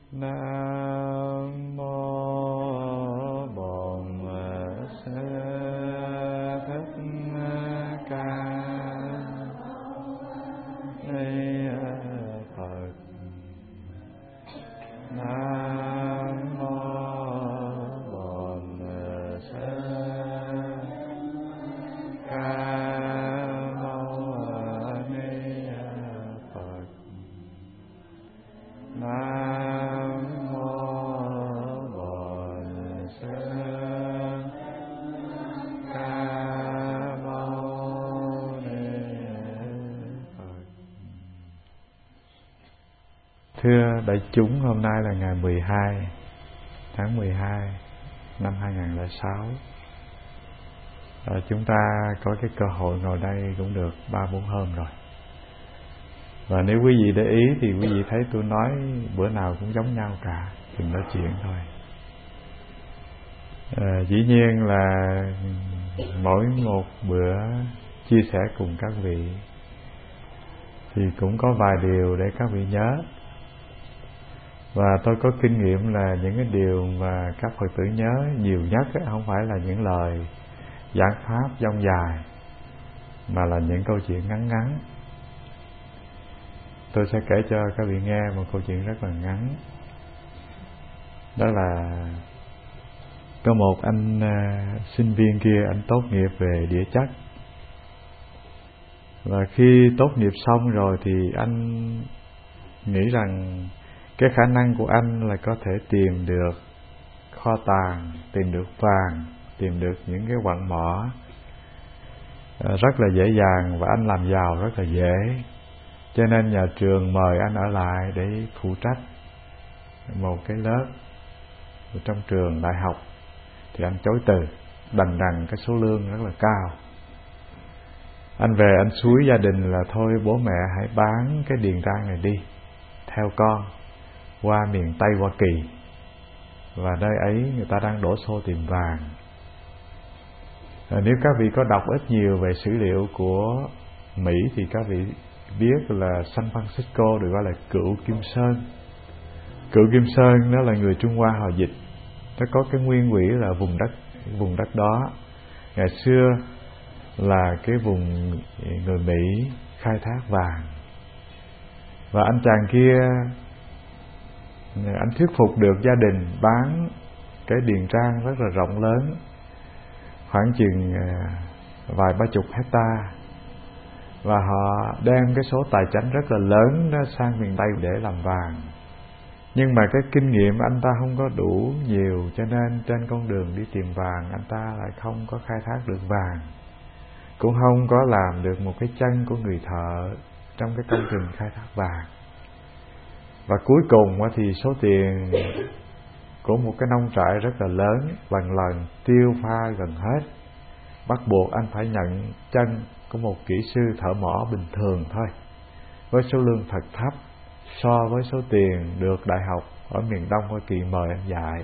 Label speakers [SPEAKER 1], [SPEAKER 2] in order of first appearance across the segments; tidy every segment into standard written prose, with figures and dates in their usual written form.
[SPEAKER 1] Nam mô Bổn Sư Thích Ca Ni Phật. Nam mô Bổn Sư Ca Ni Phật. Nam mô Bổn Sư Ca Ni Phật. Thưa đại chúng, hôm nay là ngày 12 tháng 12 năm 2006. Chúng ta có cái cơ hội ngồi đây cũng được 3-4 hôm rồi. Và nếu quý vị để ý thì quý vị thấy tôi nói bữa nào cũng giống nhau cả, đừng nói chuyện thôi. Dĩ nhiên là mỗi một bữa chia sẻ cùng các vị thì cũng có vài điều để các vị nhớ. Và tôi có kinh nghiệm là những cái điều mà các Phật tử nhớ nhiều nhất không phải là những lời giảng pháp dông dài, mà là những câu chuyện ngắn ngắn. Tôi sẽ kể cho các vị nghe một câu chuyện rất là ngắn. Đó là có một anh sinh viên kia, anh tốt nghiệp về địa chất. Và khi tốt nghiệp xong rồi thì anh nghĩ rằng cái khả năng của anh là có thể tìm được kho tàng, tìm được vàng, tìm được những cái quặng mỏ rất là dễ dàng, và anh làm giàu rất là dễ. Cho nên nhà trường mời anh ở lại để phụ trách một cái lớp trong trường đại học. Thì anh chối từ, đành rằng cái số lương rất là cao. Anh về anh xúi gia đình là thôi bố mẹ hãy bán cái điền trang này đi, theo con qua miền Tây Hoa Kỳ, và nơi ấy người ta đang đổ xô tìm vàng. Nếu các vị có đọc ít nhiều về sử liệu của Mỹ thì các vị biết là San Francisco được gọi là Cựu Kim Sơn. Cựu Kim Sơn đó là người Trung Hoa họ dịch, nó có cái nguyên quỹ là vùng đất đó ngày xưa là cái vùng người Mỹ khai thác vàng. Và anh chàng kia, anh thuyết phục được gia đình bán cái điền trang rất là rộng lớn, khoảng chừng vài 30 hecta, và họ đem cái số tài chánh rất là lớn đó sang miền Tây để làm vàng. Nhưng mà cái kinh nghiệm anh ta không có đủ nhiều, cho nên trên con đường đi tìm vàng anh ta lại không có khai thác được vàng, cũng không có làm được một cái chân của người thợ trong cái công trình khai thác vàng. Và cuối cùng thì số tiền của một cái nông trại rất là lớn bằng lần tiêu pha gần hết, bắt buộc anh phải nhận chân của một kỹ sư thợ mỏ bình thường thôi, với số lương thật thấp so với số tiền được đại học ở miền Đông Hoa Kỳ mời anh dạy.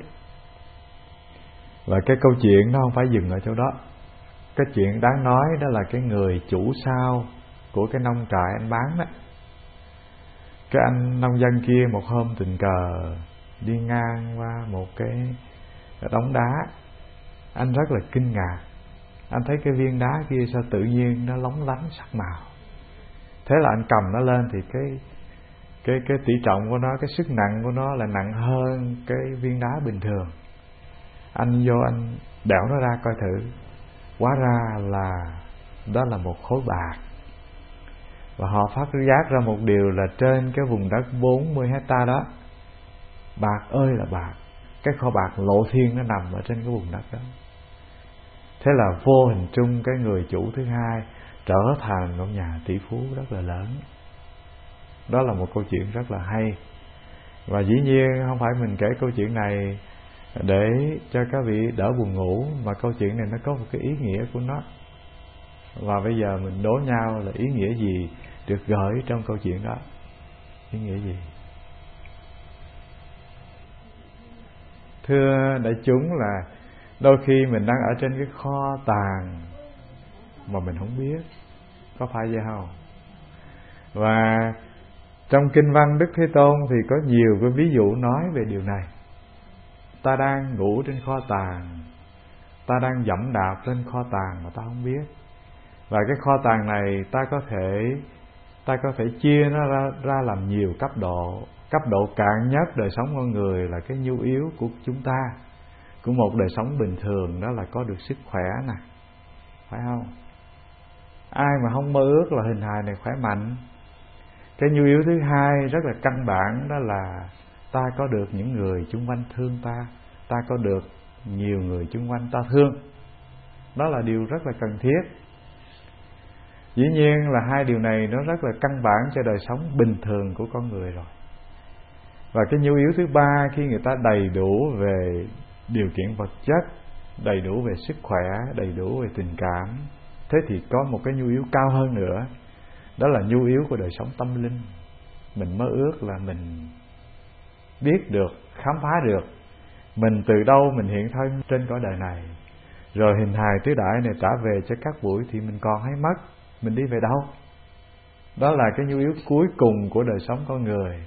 [SPEAKER 1] Và cái câu chuyện nó không phải dừng ở chỗ đó. Cái chuyện đáng nói đó là cái người chủ sau của cái nông trại anh bán đó. Cái anh nông dân kia một hôm tình cờ đi ngang qua một cái đống đá. Anh rất là kinh ngạc. Anh thấy cái viên đá kia sao tự nhiên nó lóng lánh sắc màu. Thế là anh cầm nó lên thì cái tỷ trọng của nó, cái sức nặng của nó là nặng hơn cái viên đá bình thường. Anh vô anh đẽo nó ra coi thử. Hóa ra là đó là một khối bạc. Và họ phát giác ra một điều là trên cái vùng đất 40 hecta đó, bạc ơi là bạc. Cái kho bạc lộ thiên nó nằm ở trên cái vùng đất đó. Thế là vô hình chung cái người chủ thứ hai trở thành một nhà tỷ phú rất là lớn. Đó là một câu chuyện rất là hay. Và dĩ nhiên không phải mình kể câu chuyện này để cho các vị đỡ buồn ngủ, mà câu chuyện này nó có một cái ý nghĩa của nó. Và bây giờ mình đố nhau là ý nghĩa gì được gợi trong câu chuyện đó. Ý nghĩa gì? Thưa đại chúng, là đôi khi mình đang ở trên cái kho tàng mà mình không biết, có phải vậy không? Và Trong kinh văn Đức Thế Tôn thì có nhiều cái ví dụ nói về điều này. Ta đang ngủ trên kho tàng, ta đang dẫm đạp lên kho tàng mà ta không biết. Và cái kho tàng này ta có thể chia nó ra làm nhiều cấp độ. Cấp độ cạn nhất đời sống con người là cái nhu yếu của chúng ta, của một đời sống bình thường, đó là có được sức khỏe nè, phải không? Ai mà không mơ ước là hình hài này khỏe mạnh. Cái nhu yếu thứ hai rất là căn bản, đó là ta có được những người chung quanh thương ta, ta có được nhiều người chung quanh ta thương. Đó là điều rất là cần thiết. Dĩ nhiên là hai điều này nó rất là căn bản cho đời sống bình thường của con người rồi. Và cái nhu yếu thứ ba, khi người ta đầy đủ về điều kiện vật chất, đầy đủ về sức khỏe, đầy đủ về tình cảm, thế thì có một cái nhu yếu cao hơn nữa, đó là nhu yếu của đời sống tâm linh. Mình mơ ước là mình biết được, khám phá được mình từ đâu mình hiện thân trên cõi đời này, rồi hình hài tứ đại này trả về cho các buổi thì mình còn hay mất, mình đi về đâu. Đó là cái nhu yếu cuối cùng của đời sống con người.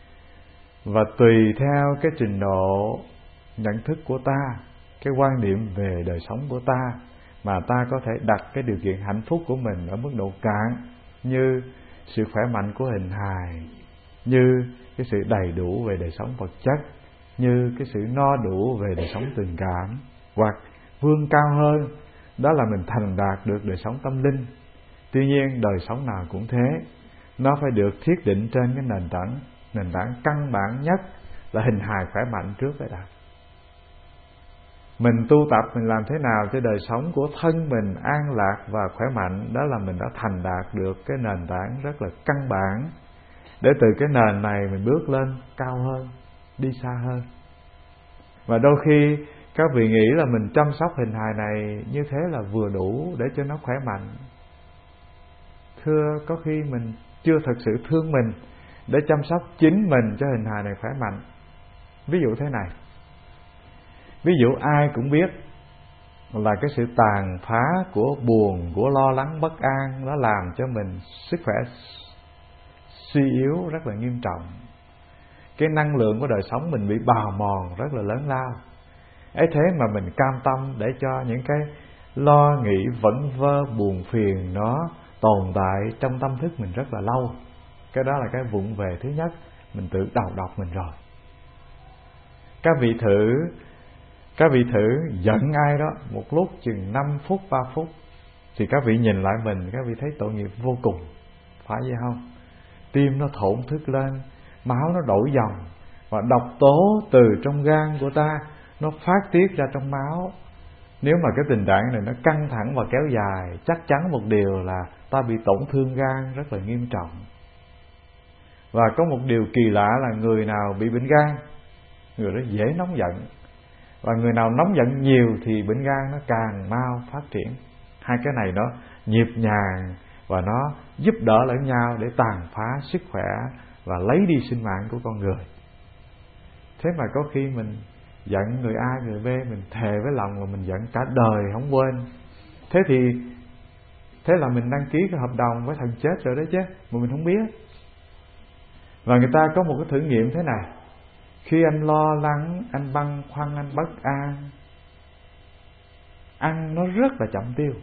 [SPEAKER 1] Và tùy theo cái trình độ nhận thức của ta, cái quan điểm về đời sống của ta, mà ta có thể đặt cái điều kiện hạnh phúc của mình ở mức độ cạn, như sự khỏe mạnh của hình hài, như cái sự đầy đủ về đời sống vật chất, như cái sự no đủ về đời sống tình cảm, hoặc vươn cao hơn, đó là mình thành đạt được đời sống tâm linh. Tuy nhiên đời sống nào cũng thế, nó phải được thiết định trên cái nền tảng căn bản nhất là hình hài khỏe mạnh trước cái đã. Mình tu tập, mình làm thế nào cho đời sống của thân mình an lạc và khỏe mạnh, đó là mình đã thành đạt được cái nền tảng rất là căn bản, để từ cái nền này mình bước lên cao hơn, đi xa hơn. Và đôi khi các vị nghĩ là mình chăm sóc hình hài này như thế là vừa đủ để cho nó khỏe mạnh. Thưa, có khi mình chưa thật sự thương mình để chăm sóc chính mình cho hình hài này khỏe mạnh. Ví dụ thế này, ví dụ ai cũng biết là cái sự tàn phá của buồn, của lo lắng bất an, nó làm cho mình sức khỏe suy yếu rất là nghiêm trọng. Cái năng lượng của đời sống mình bị bào mòn rất là lớn lao. Ấy thế mà mình cam tâm để cho những cái lo nghĩ vẩn vơ buồn phiền nó tồn tại trong tâm thức mình rất là lâu. Cái đó là cái vụng về thứ nhất, mình tự đầu độc mình rồi. Các vị thử giận ai đó một lúc chừng 5 phút 3 phút thì các vị nhìn lại mình, các vị thấy tội nghiệp vô cùng, phải vậy không? Tim nó thổn thức lên, máu nó đổi dòng, và độc tố từ trong gan của ta nó phát tiết ra trong máu. Nếu mà cái tình trạng này nó căng thẳng và kéo dài, chắc chắn một điều là ta bị tổn thương gan rất là nghiêm trọng. Và có một điều kỳ lạ là người nào bị bệnh gan, người đó dễ nóng giận. Và người nào nóng giận nhiều thì bệnh gan nó càng mau phát triển. Hai cái này nó nhịp nhàng và nó giúp đỡ lẫn nhau để tàn phá sức khỏe và lấy đi sinh mạng của con người. Thế mà có khi mình giận người A người B, mình thề với lòng là mình giận cả đời không quên. Thế là mình đăng ký cái hợp đồng với thằng chết rồi đó chứ, mà mình không biết. Và người ta có một cái thử nghiệm thế này: khi anh lo lắng, anh băn khoăn, anh bất an, ăn nó rất là chậm tiêu.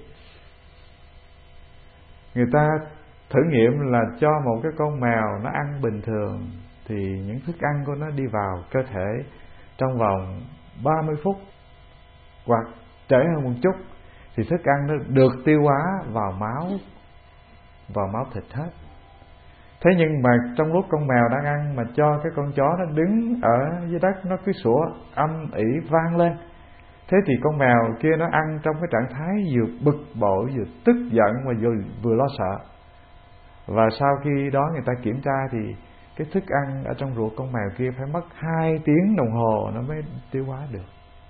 [SPEAKER 1] Người ta thử nghiệm là cho một cái con mèo nó ăn bình thường thì những thức ăn của nó đi vào cơ thể trong vòng 30 phút hoặc trễ hơn một chút thì thức ăn nó được tiêu hóa vào máu thịt hết. Thế nhưng mà trong lúc con mèo đang ăn mà cho cái con chó nó đứng ở dưới đất, nó cứ sủa âm ỉ vang lên, thế thì con mèo kia nó ăn trong cái trạng thái vừa bực bội, vừa tức giận và vừa lo sợ. Và sau khi đó người ta kiểm tra thì cái thức ăn ở trong ruột con mèo kia phải mất 2 tiếng đồng hồ nó mới tiêu hóa được.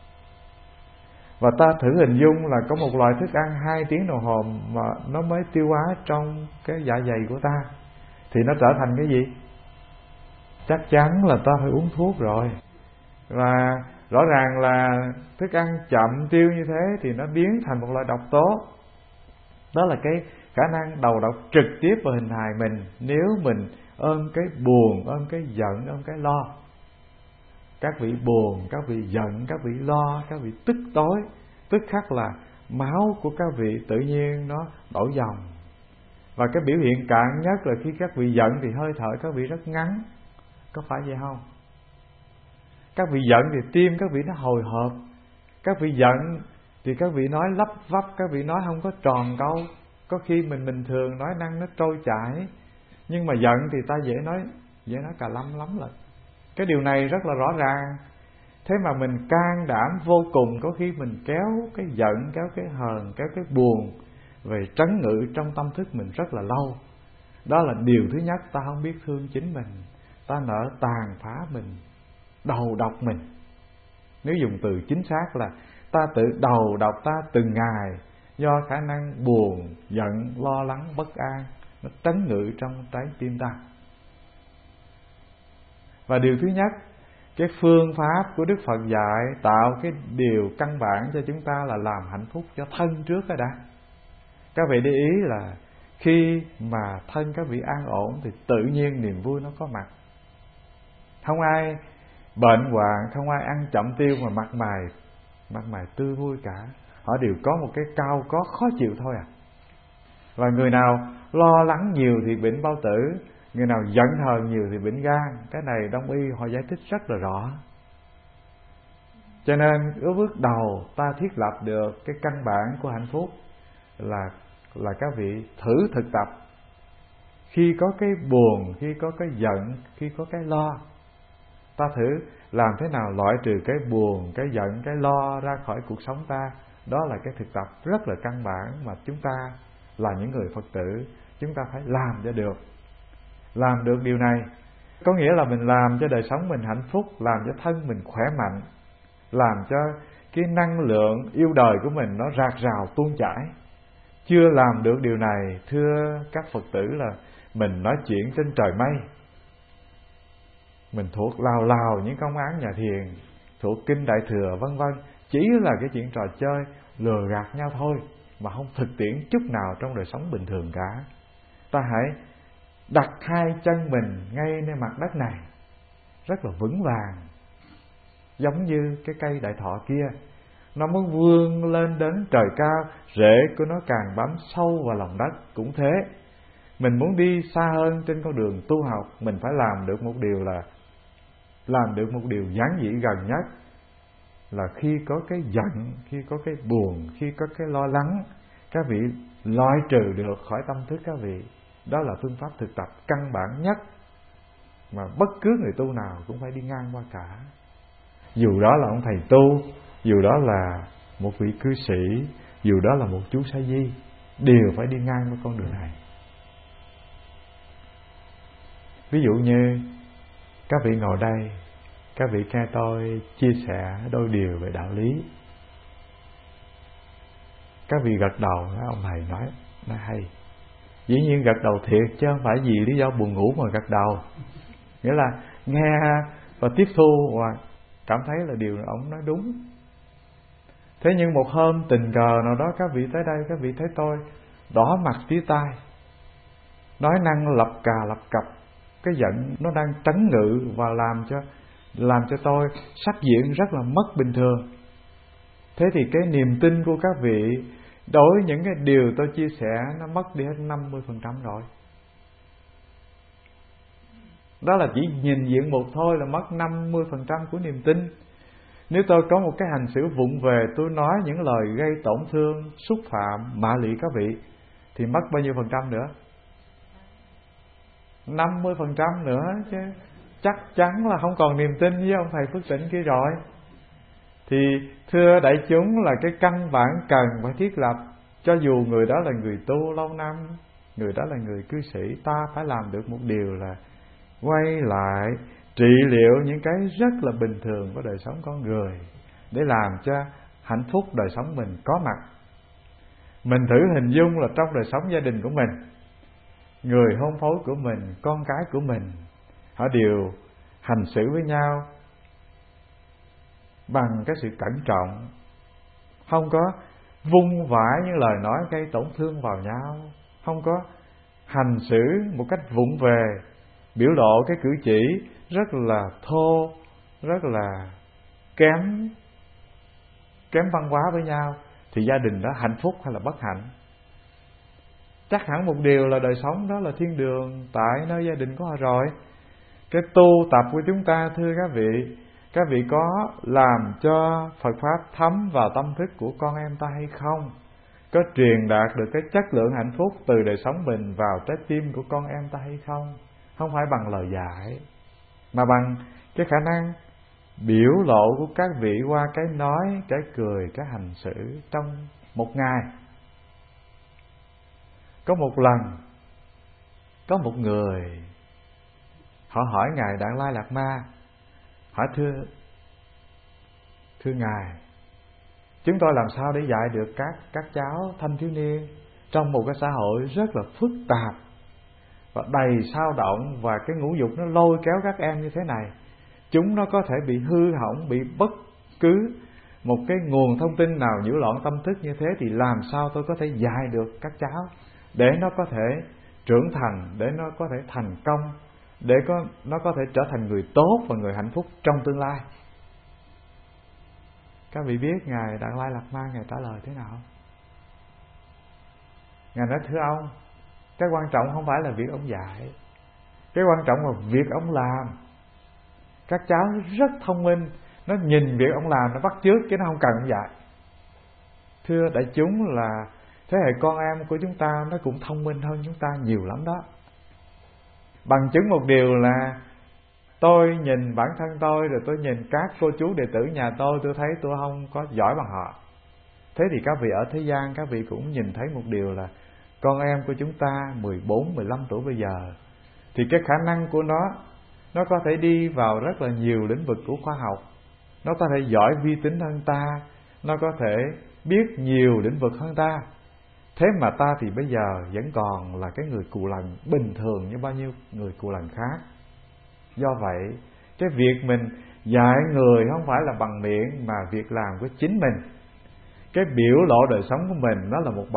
[SPEAKER 1] Và ta thử hình dung là có một loại thức ăn 2 tiếng đồng hồ mà nó mới tiêu hóa trong cái dạ dày của ta, thì nó trở thành cái gì? Chắc chắn là ta phải uống thuốc rồi. Và rõ ràng là thức ăn chậm tiêu như thế thì nó biến thành một loại độc tố. Đó là cái khả năng đầu độc trực tiếp vào hình hài mình nếu mình ôm cái buồn, ôm cái giận, ôm cái lo. Các vị buồn, các vị giận, các vị lo, các vị tức tối, tức khắc là máu của các vị tự nhiên nó đổi dòng. Và cái biểu hiện cạn nhất là khi các vị giận thì hơi thở các vị rất ngắn. Có phải vậy không? Các vị giận thì tim các vị nó hồi hộp. Các vị giận thì các vị nói lắp vắp, các vị nói không có tròn câu. Có khi mình bình thường nói năng nó trôi chảy, nhưng mà giận thì ta dễ nói cà lâm lắm lận. Cái điều này rất là rõ ràng. Thế mà mình can đảm vô cùng, có khi mình kéo cái giận, kéo cái hờn, kéo cái buồn về trấn ngự trong tâm thức mình rất là lâu. Đó là điều thứ nhất, ta không biết thương chính mình, ta nỡ tàn phá mình, đầu độc mình. Nếu dùng từ chính xác là ta tự đầu độc ta từng ngày, do khả năng buồn, giận, lo lắng, bất an nó trấn ngự trong trái tim ta. Và điều thứ nhất, cái phương pháp của Đức Phật dạy tạo cái điều căn bản cho chúng ta là làm hạnh phúc cho thân trước đó đã. Các vị để ý là khi mà thân các vị an ổn thì tự nhiên niềm vui nó có mặt. Không ai bệnh hoạn, không ai ăn chậm tiêu mà mặt mày tươi vui cả. Họ đều có một cái cao có khó chịu thôi à. Và người nào lo lắng nhiều thì bệnh bao tử, người nào giận hờn nhiều thì bệnh gan. Cái này Đông y họ giải thích rất là rõ. Cho nên ở bước đầu ta thiết lập được cái căn bản của hạnh phúc là các vị thử thực tập. Khi có cái buồn, khi có cái giận, khi có cái lo, ta thử làm thế nào loại trừ cái buồn, cái giận, cái lo ra khỏi cuộc sống ta. Đó là cái thực tập rất là căn bản mà chúng ta là những người Phật tử chúng ta phải làm cho được. Làm được điều này có nghĩa là mình làm cho đời sống mình hạnh phúc, làm cho thân mình khỏe mạnh, làm cho cái năng lượng yêu đời của mình nó rạc rào tuôn chảy. Chưa làm được điều này, thưa các Phật tử, là mình nói chuyện trên trời mây, mình thuộc lào những công án nhà thiền, thuộc kinh Đại Thừa vân vân, chỉ là cái chuyện trò chơi lừa gạt nhau thôi, mà không thực tiễn chút nào trong đời sống bình thường cả. Ta hãy đặt hai chân mình ngay nơi mặt đất này rất là vững vàng, giống như cái cây đại thọ kia. Nó muốn vươn lên đến trời cao, rễ của nó càng bám sâu vào lòng đất. Cũng thế, mình muốn đi xa hơn trên con đường tu học, mình phải làm được một điều là làm được một điều giản dị gần nhất, là khi có cái giận, khi có cái buồn, khi có cái lo lắng, các vị loại trừ được khỏi tâm thức các vị. Đó là phương pháp thực tập căn bản nhất mà bất cứ người tu nào cũng phải đi ngang qua cả. Dù đó là ông thầy tu, dù đó là một vị cư sĩ, dù đó là một chú sa di, đều phải đi ngang qua con đường này. Ví dụ như các vị ngồi đây, các vị nghe tôi chia sẻ đôi điều về đạo lý, các vị gật đầu, ông thầy nói hay. Dĩ nhiên gật đầu thiệt chứ không phải vì lý do buồn ngủ mà gật đầu. Nghĩa là nghe và tiếp thu và cảm thấy là điều ông nói đúng. Thế nhưng một hôm tình cờ nào đó các vị tới đây, các vị thấy tôi đỏ mặt tía tai, nói năng lập cà lập cập, cái giận nó đang trấn ngự và làm cho tôi sắc diện rất là mất bình thường. Thế thì cái niềm tin của các vị đối với những cái điều tôi chia sẻ nó mất đi hết 50% rồi. Đó là chỉ nhìn diện một thôi là mất 50% của niềm tin. Nếu tôi có một cái hành xử vụng về, tôi nói những lời gây tổn thương, xúc phạm, mạ lị các vị, thì mất bao nhiêu phần trăm nữa? 50% nữa chứ. Chắc chắn là không còn niềm tin với ông thầy Phước Tịnh kia rồi. Thì thưa đại chúng, là cái căn bản cần phải thiết lập. Cho dù người đó là người tu lâu năm, người đó là người cư sĩ, ta phải làm được một điều là quay lại trị liệu những cái rất là bình thường của đời sống con người, để làm cho hạnh phúc đời sống mình có mặt. Mình thử hình dung là trong đời sống gia đình của mình, người hôn phối của mình, con cái của mình, họ đều hành xử với nhau bằng cái sự cẩn trọng, không có vung vãi những lời nói gây tổn thương vào nhau, không có hành xử một cách vụng về biểu lộ cái cử chỉ rất là thô, rất là kém văn hóa với nhau, thì gia đình đó hạnh phúc hay là bất hạnh? Chắc hẳn một điều là đời sống đó là thiên đường tại nơi gia đình của họ rồi. Cái tu tập của chúng ta, thưa các vị có làm cho Phật Pháp thấm vào tâm thức của con em ta hay không? Có truyền đạt được cái chất lượng hạnh phúc từ đời sống mình vào trái tim của con em ta hay không? Không phải bằng lời dạy, mà bằng cái khả năng biểu lộ của các vị qua cái nói, cái cười, cái hành xử trong một ngày. Có một lần, có một người họ hỏi Ngài Đặng Lai Lạt Ma, hỏi thưa Ngài, chúng tôi làm sao để dạy được các cháu thanh thiếu niên trong một cái xã hội rất là phức tạp và đầy xao động, và cái ngũ dục nó lôi kéo các em như thế này, chúng nó có thể bị hư hỏng, bị bất cứ một cái nguồn thông tin nào nhiễu loạn tâm thức như thế, thì làm sao tôi có thể dạy được các cháu để nó có thể trưởng thành, để nó có thể thành công, để nó có thể trở thành người tốt và người hạnh phúc trong tương lai? Các vị biết Ngài Đặng Lai Lạt Ma Ngài trả lời thế nào? Ngài nói: thưa ông, cái quan trọng không phải là việc ông dạy, cái quan trọng là việc ông làm. Các cháu rất thông minh, nó nhìn việc ông làm nó bắt chước, chứ nó không cần ông dạy. Thưa đại chúng, là thế hệ con em của chúng ta nó cũng thông minh hơn chúng ta nhiều lắm đó. Bằng chứng một điều là tôi nhìn bản thân tôi, rồi tôi nhìn các cô chú đệ tử nhà tôi thấy tôi không có giỏi bằng họ. Thế thì các vị ở thế gian, các vị cũng nhìn thấy một điều là con em của chúng ta 14, 15 tuổi bây giờ, thì cái khả năng của nó có thể đi vào rất là nhiều lĩnh vực của khoa học. Nó có thể giỏi vi tính hơn ta, nó có thể biết nhiều lĩnh vực hơn ta. Thế mà ta thì bây giờ vẫn còn là cái người cù lần bình thường như bao nhiêu người cù lần khác. Do vậy, cái việc mình dạy người không phải là bằng miệng, mà việc làm của chính mình. Cái biểu lộ đời sống của mình nó là một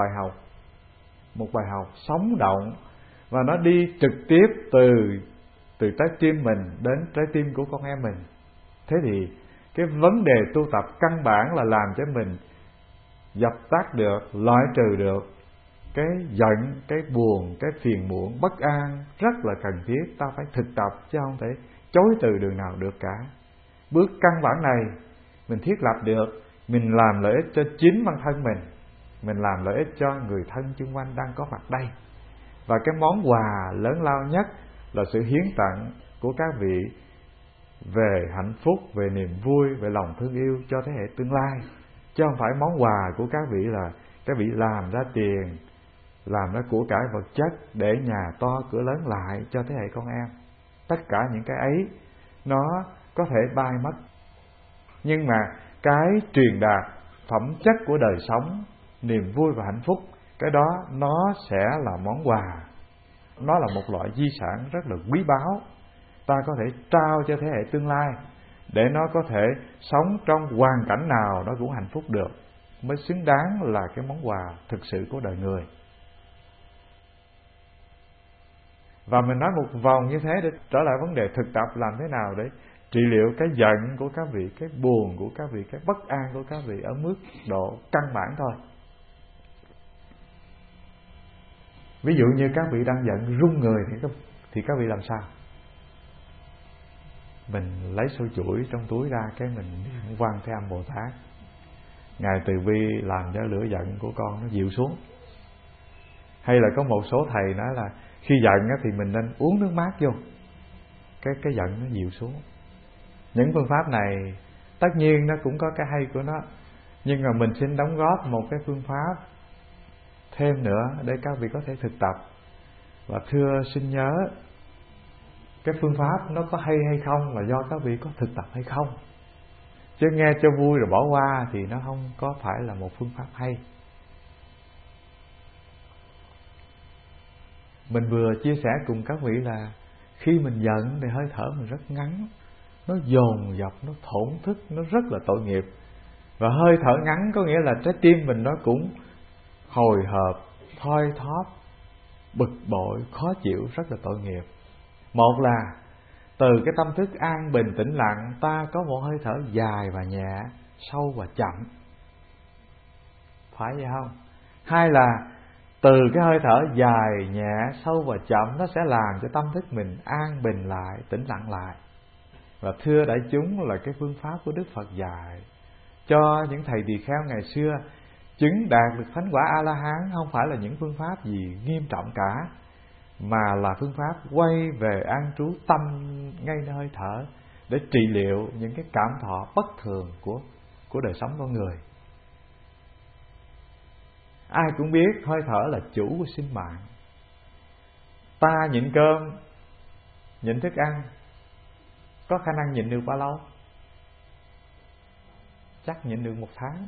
[SPEAKER 1] bài học sống động, và nó đi trực tiếp từ trái tim mình đến trái tim của con em mình. Thế thì cái vấn đề tu tập căn bản là làm cho mình dập tắt được, loại trừ được cái giận, cái buồn, cái phiền muộn, bất an rất là cần thiết. Ta phải thực tập chứ không thể chối từ đường nào được cả. Bước căn bản này mình thiết lập được, mình làm lợi ích cho chính bản thân mình làm lợi ích cho người thân xung quanh đang có mặt đây. Và cái món quà lớn lao nhất là sự hiến tặng của các vị về hạnh phúc, về niềm vui, về lòng thương yêu cho thế hệ tương lai. Chứ không phải món quà của các vị là các vị làm ra tiền, làm ra của cải vật chất để nhà to cửa lớn lại cho thế hệ con em. Tất cả những cái ấy nó có thể bay mất, nhưng mà cái truyền đạt phẩm chất của đời sống, niềm vui và hạnh phúc, cái đó nó sẽ là món quà. Nó là một loại di sản rất là quý báu, ta có thể trao cho thế hệ tương lai để nó có thể sống trong hoàn cảnh nào nó cũng hạnh phúc được, mới xứng đáng là cái món quà thực sự của đời người. Và mình nói một vòng như thế để trở lại vấn đề thực tập làm thế nào để trị liệu cái giận của các vị, cái buồn của các vị, cái bất an của các vị ở mức độ căn bản thôi. Ví dụ như các vị đang giận run người thì các vị làm sao? Mình lấy sôi chuỗi trong túi ra, cái mình quăng Thế Âm Bồ Tát. Ngài từ bi làm cho lửa giận của con nó dịu xuống. Hay là có một số thầy nói là khi giận thì mình nên uống nước mát vô, cái giận nó dịu xuống. Những phương pháp này tất nhiên nó cũng có cái hay của nó, nhưng mà mình xin đóng góp một cái phương pháp thêm nữa để các vị có thể thực tập. Và thưa xin nhớ, cái phương pháp nó có hay hay không là do các vị có thực tập hay không. Chứ nghe cho vui rồi bỏ qua thì nó không có phải là một phương pháp hay. Mình vừa chia sẻ cùng các vị là khi mình giận thì hơi thở mình rất ngắn, nó dồn dập, nó thổn thức, nó rất là tội nghiệp. Và hơi thở ngắn có nghĩa là trái tim mình nó cũng hồi hộp, thoi thóp, bực bội, khó chịu, rất là tội nghiệp. Một là từ cái tâm thức an bình tĩnh lặng, ta có một hơi thở dài và nhẹ, sâu và chậm, phải vậy không? Hai là từ cái hơi thở dài nhẹ, sâu và chậm, nó sẽ làm cho tâm thức mình an bình lại, tĩnh lặng lại. Và thưa đại chúng, là cái phương pháp của Đức Phật dạy cho những thầy tỳ kheo ngày xưa chứng đạt được thánh quả A-la-hán, không phải là những phương pháp gì nghiêm trọng cả, mà là phương pháp quay về an trú tâm ngay nơi hơi thở để trị liệu những cái cảm thọ bất thường của đời sống con người. Ai cũng biết hơi thở là chủ của sinh mạng. Ta nhịn cơm, nhịn thức ăn, có khả năng nhịn được bao lâu? Chắc nhịn được 1 tháng.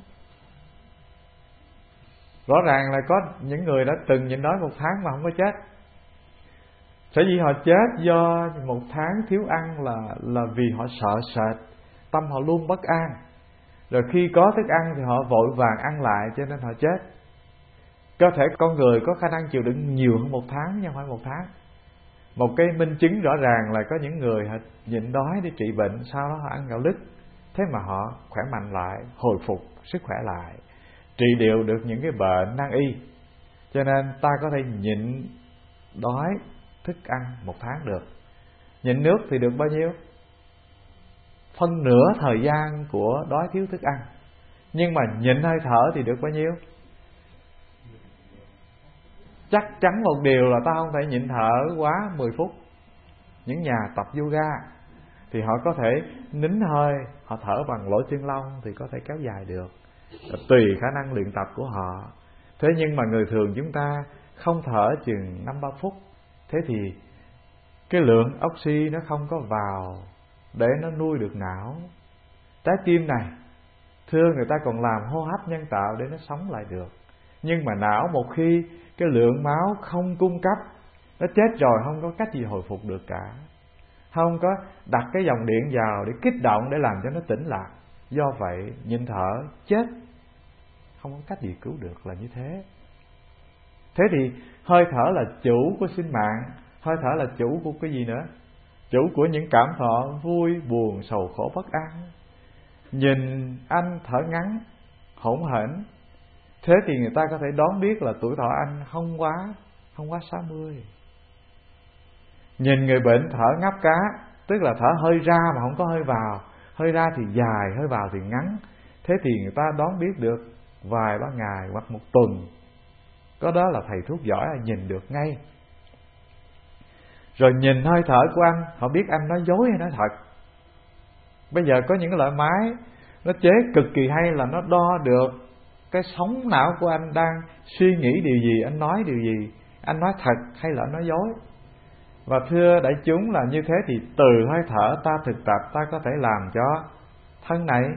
[SPEAKER 1] Rõ ràng là có những người đã từng nhịn đói 1 tháng mà không có chết. Sở dĩ họ chết do 1 tháng thiếu ăn là vì họ sợ sệt, tâm họ luôn bất an. Rồi khi có thức ăn thì họ vội vàng ăn lại, cho nên họ chết. Cơ thể con người có khả năng chịu đựng nhiều hơn 1 tháng, nhưng không phải 1 tháng. Một cái minh chứng rõ ràng là có những người họ nhịn đói để trị bệnh, sau đó họ ăn gạo lứt, thế mà họ khỏe mạnh lại, hồi phục sức khỏe lại, trị liệu được những cái bệnh nan y. Cho nên ta có thể nhịn đói thức ăn 1 tháng được. Nhịn nước thì được bao nhiêu? Phân nửa thời gian của đói thiếu thức ăn. Nhưng mà nhịn hơi thở thì được bao nhiêu? Chắc chắn một điều là ta không thể nhịn thở quá 10 phút. Những nhà tập yoga thì họ có thể nín hơi, họ thở bằng lỗ chân lông thì có thể kéo dài được, tùy khả năng luyện tập của họ. Thế nhưng mà người thường chúng ta không thở chừng 5-3 phút. Thế thì cái lượng oxy nó không có vào để nó nuôi được não. Trái tim này, thưa, người ta còn làm hô hấp nhân tạo để nó sống lại được. Nhưng mà não một khi cái lượng máu không cung cấp, nó chết rồi, không có cách gì hồi phục được cả. Không có đặt cái dòng điện vào để kích động, để làm cho nó tĩnh lại. Do vậy nhịn thở chết, không có cách gì cứu được, là như thế. Thế thì hơi thở là chủ của sinh mạng. Hơi thở là chủ của cái gì nữa? Chủ của những cảm thọ vui, buồn, sầu khổ, bất an. Nhìn anh thở ngắn, hỗn hển, thế thì người ta có thể đoán biết là tuổi thọ anh không quá 60. Nhìn người bệnh thở ngáp cá, tức là thở hơi ra mà không có hơi vào. Hơi ra thì dài, hơi vào thì ngắn. Thế thì người ta đoán biết được vài ba ngày hoặc 1 tuần. Có đó là thầy thuốc giỏi là nhìn được ngay. Rồi nhìn hơi thở của anh, họ biết anh nói dối hay nói thật. Bây giờ có những cái loại máy nó chế cực kỳ hay, là nó đo được cái sóng não của anh đang suy nghĩ điều gì, anh nói điều gì, anh nói thật hay là anh nói dối. Và thưa đại chúng, là như thế thì từ hơi thở ta thực tập, ta có thể làm cho thân này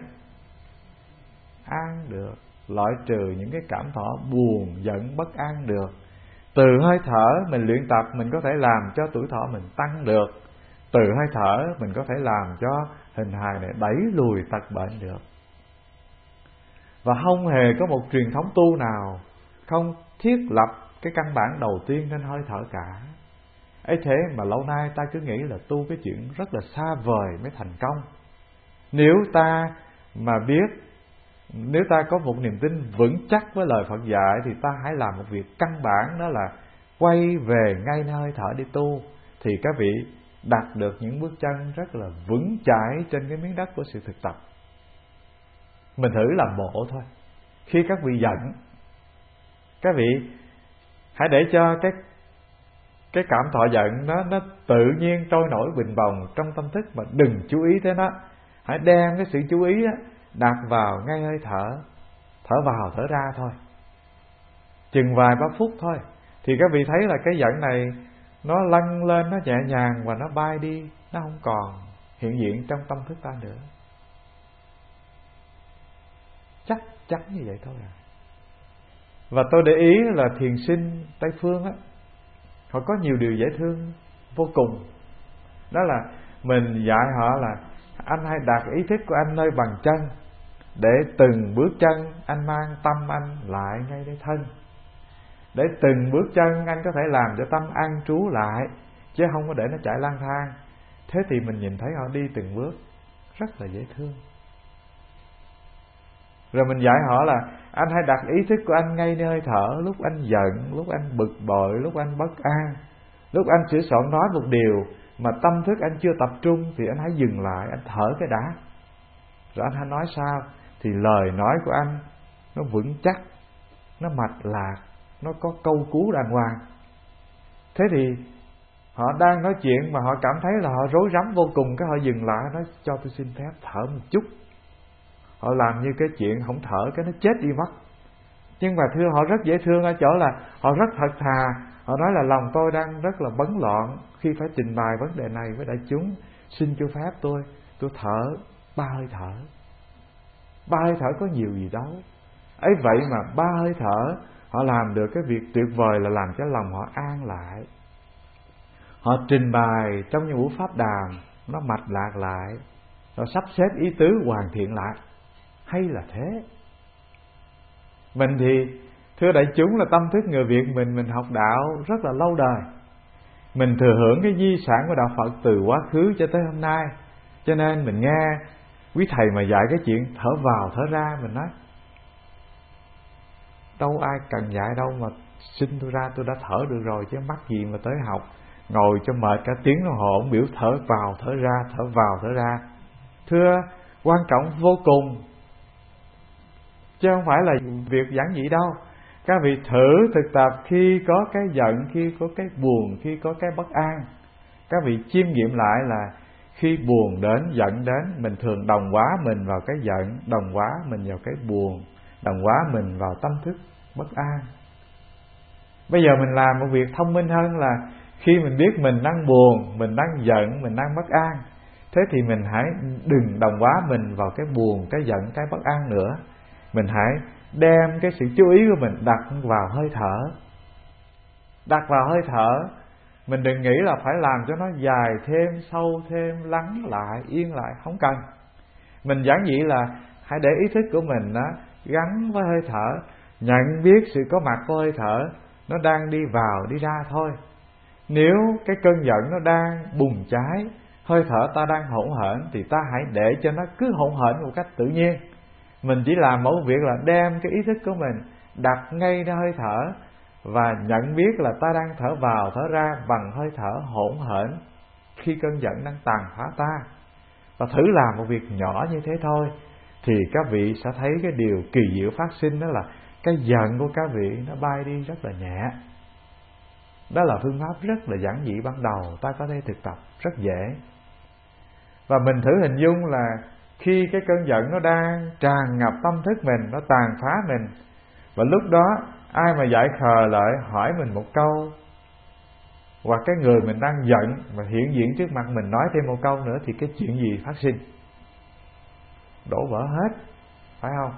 [SPEAKER 1] an được, loại trừ những cái cảm thọ buồn, giận, bất an được. Từ hơi thở mình luyện tập, mình có thể làm cho tuổi thọ mình tăng được. Từ hơi thở mình có thể làm cho hình hài này đẩy lùi tật bệnh được. Và không hề có một truyền thống tu nào không thiết lập cái căn bản đầu tiên trên hơi thở cả. Ấy thế mà lâu nay ta cứ nghĩ là tu cái chuyện rất là xa vời mới thành công. Nếu ta mà biết, nếu ta có một niềm tin vững chắc với lời Phật dạy, thì ta hãy làm một việc căn bản, đó là quay về ngay nơi hơi thở đi tu. Thì các vị đặt được những bước chân rất là vững chãi trên cái miếng đất của sự thực tập. Mình thử làm bộ thôi. Khi các vị giận, các vị hãy để cho cái cảm thọ giận nó tự nhiên trôi nổi bình bồng trong tâm thức, mà đừng chú ý tới nó. Hãy đem cái sự chú ý đặt vào ngay hơi thở, thở vào thở ra thôi, chừng vài ba phút thôi. Thì các vị thấy là cái giận này nó lăn lên, nó nhẹ nhàng và nó bay đi, nó không còn hiện diện trong tâm thức ta nữa. Chắc chắn như vậy thôi à. Và tôi để ý là thiền sinh Tây Phương á, họ có nhiều điều dễ thương vô cùng. Đó là mình dạy họ là anh hãy đặt ý thức của anh nơi bàn chân, để từng bước chân anh mang tâm anh lại ngay nơi thân. Để từng bước chân anh có thể làm cho tâm an trú lại, chứ không có để nó chạy lang thang. Thế thì mình nhìn thấy họ đi từng bước rất là dễ thương. Rồi mình dạy họ là anh hãy đặt ý thức của anh ngay nơi hơi thở. Lúc anh giận, lúc anh bực bội, lúc anh bất an, lúc anh sửa soạn nói một điều mà tâm thức anh chưa tập trung, thì anh hãy dừng lại, anh thở cái đã, rồi anh hãy nói sao. Thì lời nói của anh nó vững chắc, nó mạch lạc, nó có câu cú đàng hoàng. Thế thì họ đang nói chuyện mà họ cảm thấy là họ rối rắm vô cùng, cái họ dừng lại nói cho tôi xin phép thở một chút. Họ làm như cái chuyện không thở cái nó chết đi mất. Nhưng mà thưa, họ rất dễ thương ở chỗ là họ rất thật thà. Họ nói là lòng tôi đang rất là bấn loạn khi phải trình bày vấn đề này với đại chúng, xin cho phép tôi thở 3 hơi thở. 3 hơi thở có nhiều gì đâu. Ấy vậy mà 3 hơi thở họ làm được cái việc tuyệt vời là làm cho lòng họ an lại. Họ trình bày trong những buổi pháp đàm nó mạch lạc lại, rồi sắp xếp ý tứ hoàn thiện lại. Hay là thế. Mình thì thưa đại chúng là tâm thức người Việt mình học đạo rất là lâu đời. Mình thừa hưởng cái di sản của đạo Phật từ quá khứ cho tới hôm nay. Cho nên mình nghe quý thầy mà dạy cái chuyện thở vào thở ra, mình nói đâu ai cần dạy đâu, mà xin tôi ra tôi đã thở được rồi, chứ mắc gì mà tới học ngồi cho mệt cả tiếng đồng hồ ông biểu thở vào thở ra, thở vào thở ra. Thưa, quan trọng vô cùng, chứ không phải là việc giản dị đâu. Các vị thử thực tập khi có cái giận, khi có cái buồn, khi có cái bất an, các vị chiêm nghiệm lại là khi buồn đến, giận đến, mình thường đồng hóa mình vào cái giận, đồng hóa mình vào cái buồn, đồng hóa mình vào tâm thức bất an. Bây giờ mình làm một việc thông minh hơn là khi mình biết mình đang buồn, mình đang giận, mình đang bất an, thế thì mình hãy đừng đồng hóa mình vào cái buồn, cái giận, cái bất an nữa. Mình hãy đem cái sự chú ý của mình đặt vào hơi thở. Đặt vào hơi thở. Mình đừng nghĩ là phải làm cho nó dài thêm, sâu thêm, lắng lại, yên lại, không cần. Mình giản dị là hãy để ý thức của mình đó gắn với hơi thở, nhận biết sự có mặt của hơi thở, nó đang đi vào đi ra thôi. Nếu cái cơn giận nó đang bùng cháy, hơi thở ta đang hỗn hển, thì ta hãy để cho nó cứ hỗn hển một cách tự nhiên. Mình chỉ làm một việc là đem cái ý thức của mình đặt ngay ra hơi thở và nhận biết là ta đang thở vào thở ra bằng hơi thở hỗn hển khi cơn giận đang tàn phá ta. Và thử làm một việc nhỏ như thế thôi, thì các vị sẽ thấy cái điều kỳ diệu phát sinh, đó là cái giận của các vị nó bay đi rất là nhẹ. Đó là phương pháp rất là giản dị ban đầu, ta có thể thực tập rất dễ. Và mình thử hình dung là khi cái cơn giận nó đang tràn ngập tâm thức mình, nó tàn phá mình, và lúc đó ai mà dại khờ lại hỏi mình một câu, hoặc cái người mình đang giận mà hiện diện trước mặt mình nói thêm một câu nữa, thì cái chuyện gì phát sinh? Đổ vỡ hết, phải không?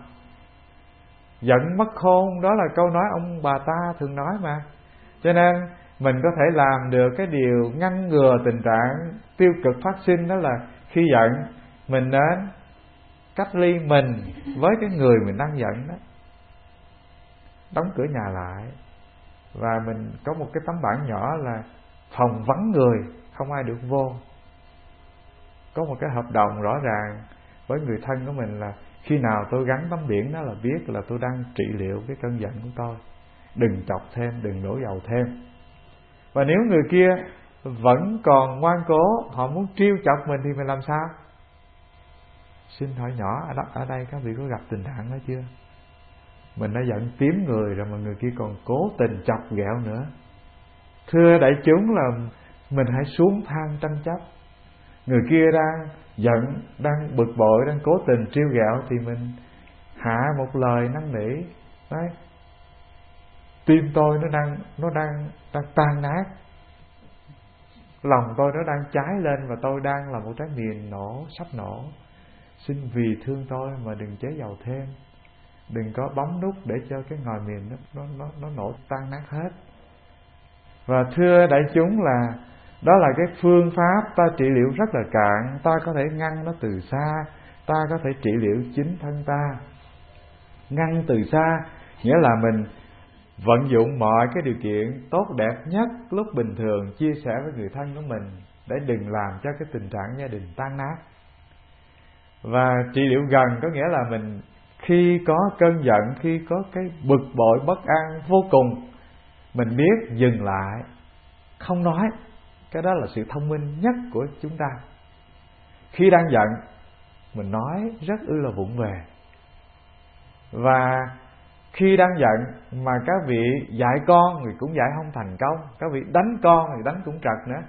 [SPEAKER 1] Giận mất khôn, đó là câu nói ông bà ta thường nói mà. Cho nên mình có thể làm được cái điều ngăn ngừa tình trạng tiêu cực phát sinh, đó là khi giận mình đến cách ly mình với cái người mình đang giận đó, đóng cửa nhà lại, và mình có một cái tấm bảng nhỏ là phòng vắng người, không ai được vô. Có một cái hợp đồng rõ ràng với người thân của mình là khi nào tôi gắn tấm biển đó là biết là tôi đang trị liệu cái cơn giận của tôi, đừng chọc thêm, đừng đổ dầu thêm. Và nếu người kia vẫn còn ngoan cố, họ muốn trêu chọc mình thì mình làm sao? Xin hỏi nhỏ, ở đây các vị có gặp tình trạng đó chưa? Mình đã giận tím người rồi mà người kia còn cố tình chọc ghẹo nữa. Thưa đại chúng là mình hãy xuống thang tranh chấp. Người kia đang giận, đang bực bội, đang cố tình trêu ghẹo, thì mình hạ một lời năn nỉ. Đấy, tim tôi nó đang tan nát, lòng tôi nó đang cháy lên, và tôi đang là một trái mìn nổ, sắp nổ. Xin vì thương tôi mà đừng chế dầu thêm, đừng có bấm nút để cho cái ngòi mìn nó nổ tan nát hết. Và thưa đại chúng là đó là cái phương pháp ta trị liệu rất là cạn. Ta có thể ngăn nó từ xa, ta có thể trị liệu chính thân ta. Ngăn từ xa nghĩa là mình vận dụng mọi cái điều kiện tốt đẹp nhất lúc bình thường chia sẻ với người thân của mình, để đừng làm cho cái tình trạng gia đình tan nát. Và trị liệu gần có nghĩa là mình khi có cơn giận, khi có cái bực bội bất an vô cùng, mình biết dừng lại, không nói. Cái đó là sự thông minh nhất của chúng ta. Khi đang giận, mình nói rất là vụng về. Và khi đang giận mà các vị dạy con thì cũng dạy không thành công, các vị đánh con thì đánh cũng trật nữa.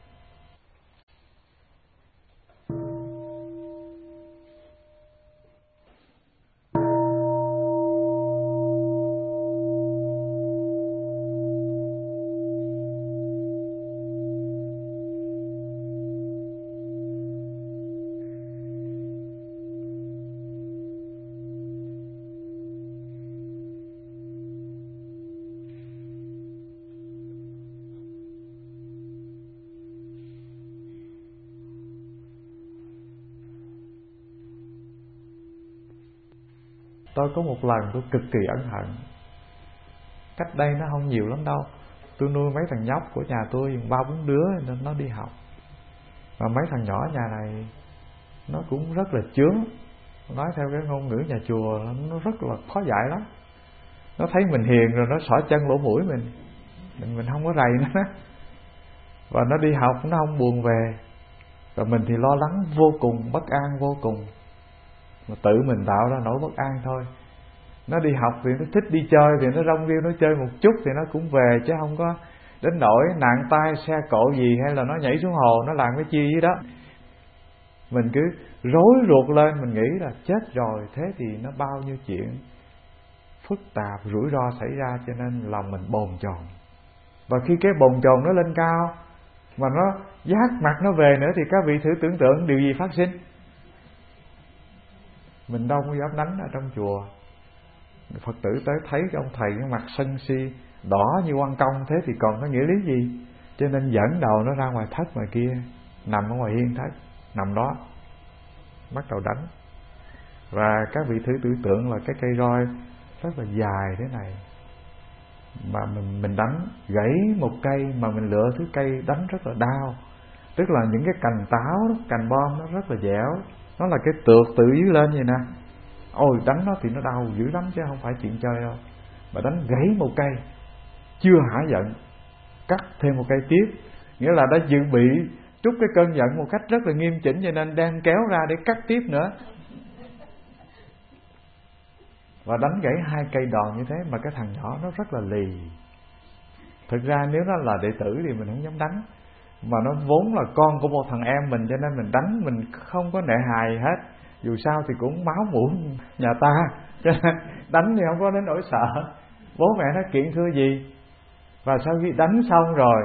[SPEAKER 1] Tôi có một lần tôi cực kỳ ân hận. Cách đây nó không nhiều lắm đâu. Tôi nuôi mấy thằng nhóc của nhà tôi 3-4 đứa nên nó đi học. Và mấy thằng nhỏ nhà này nó cũng rất là chướng. Nói theo cái ngôn ngữ nhà chùa, nó rất là khó dạy lắm. Nó thấy mình hiền rồi nó xỏ chân lỗ mũi mình không có rầy nó. Và nó đi học nó không buồn về. Và mình thì lo lắng vô cùng, bất an vô cùng. Mà tự mình tạo ra nỗi bất an thôi. Nó đi học thì nó thích đi chơi, thì nó rong rêu nó chơi một chút thì nó cũng về, chứ không có đến nỗi nạn tai xe cộ gì hay là nó nhảy xuống hồ nó làm cái chi với đó. Mình cứ rối ruột lên, mình nghĩ là chết rồi, thế thì nó bao nhiêu chuyện phức tạp, rủi ro xảy ra, cho nên lòng mình bồn chồn. Và khi cái bồn chồn nó lên cao mà nó giác mặt nó về nữa thì các vị thử tưởng tượng điều gì phát sinh. Mình đâu có dám đánh ở trong chùa. Phật tử tới thấy cái ông thầy cái mặt sân si đỏ như quan công, thế thì còn có nghĩa lý gì. Cho nên dẫn đầu nó ra ngoài thất ngoài kia, nằm ở ngoài hiên thất, nằm đó bắt đầu đánh. Và các vị thử tưởng tượng là cái cây roi rất là dài thế này, mà mình đánh gãy một cây, mà mình lựa thứ cây đánh rất là đau. Tức là những cái cành táo đó, cành bom nó rất là dẻo, nó là cái tược từ dưới lên vậy nè. Ôi đánh nó thì nó đau dữ lắm chứ không phải chuyện chơi đâu. Mà đánh gãy một cây, chưa hả giận, cắt thêm một cây tiếp, nghĩa là đã dự bị trút cái cơn giận một cách rất là nghiêm chỉnh, cho nên đang kéo ra để cắt tiếp nữa. Và đánh gãy 2 cây đòn như thế, mà cái thằng nhỏ nó rất là lì. Thực ra nếu nó là đệ tử thì mình không dám đánh, mà nó vốn là con của một thằng em mình, cho nên mình đánh mình không có nể hài hết. Dù sao thì cũng máu mủ nhà ta, cho nên đánh thì không có đến nỗi sợ. Bố mẹ nó kiện thưa gì. Và sau khi đánh xong rồi,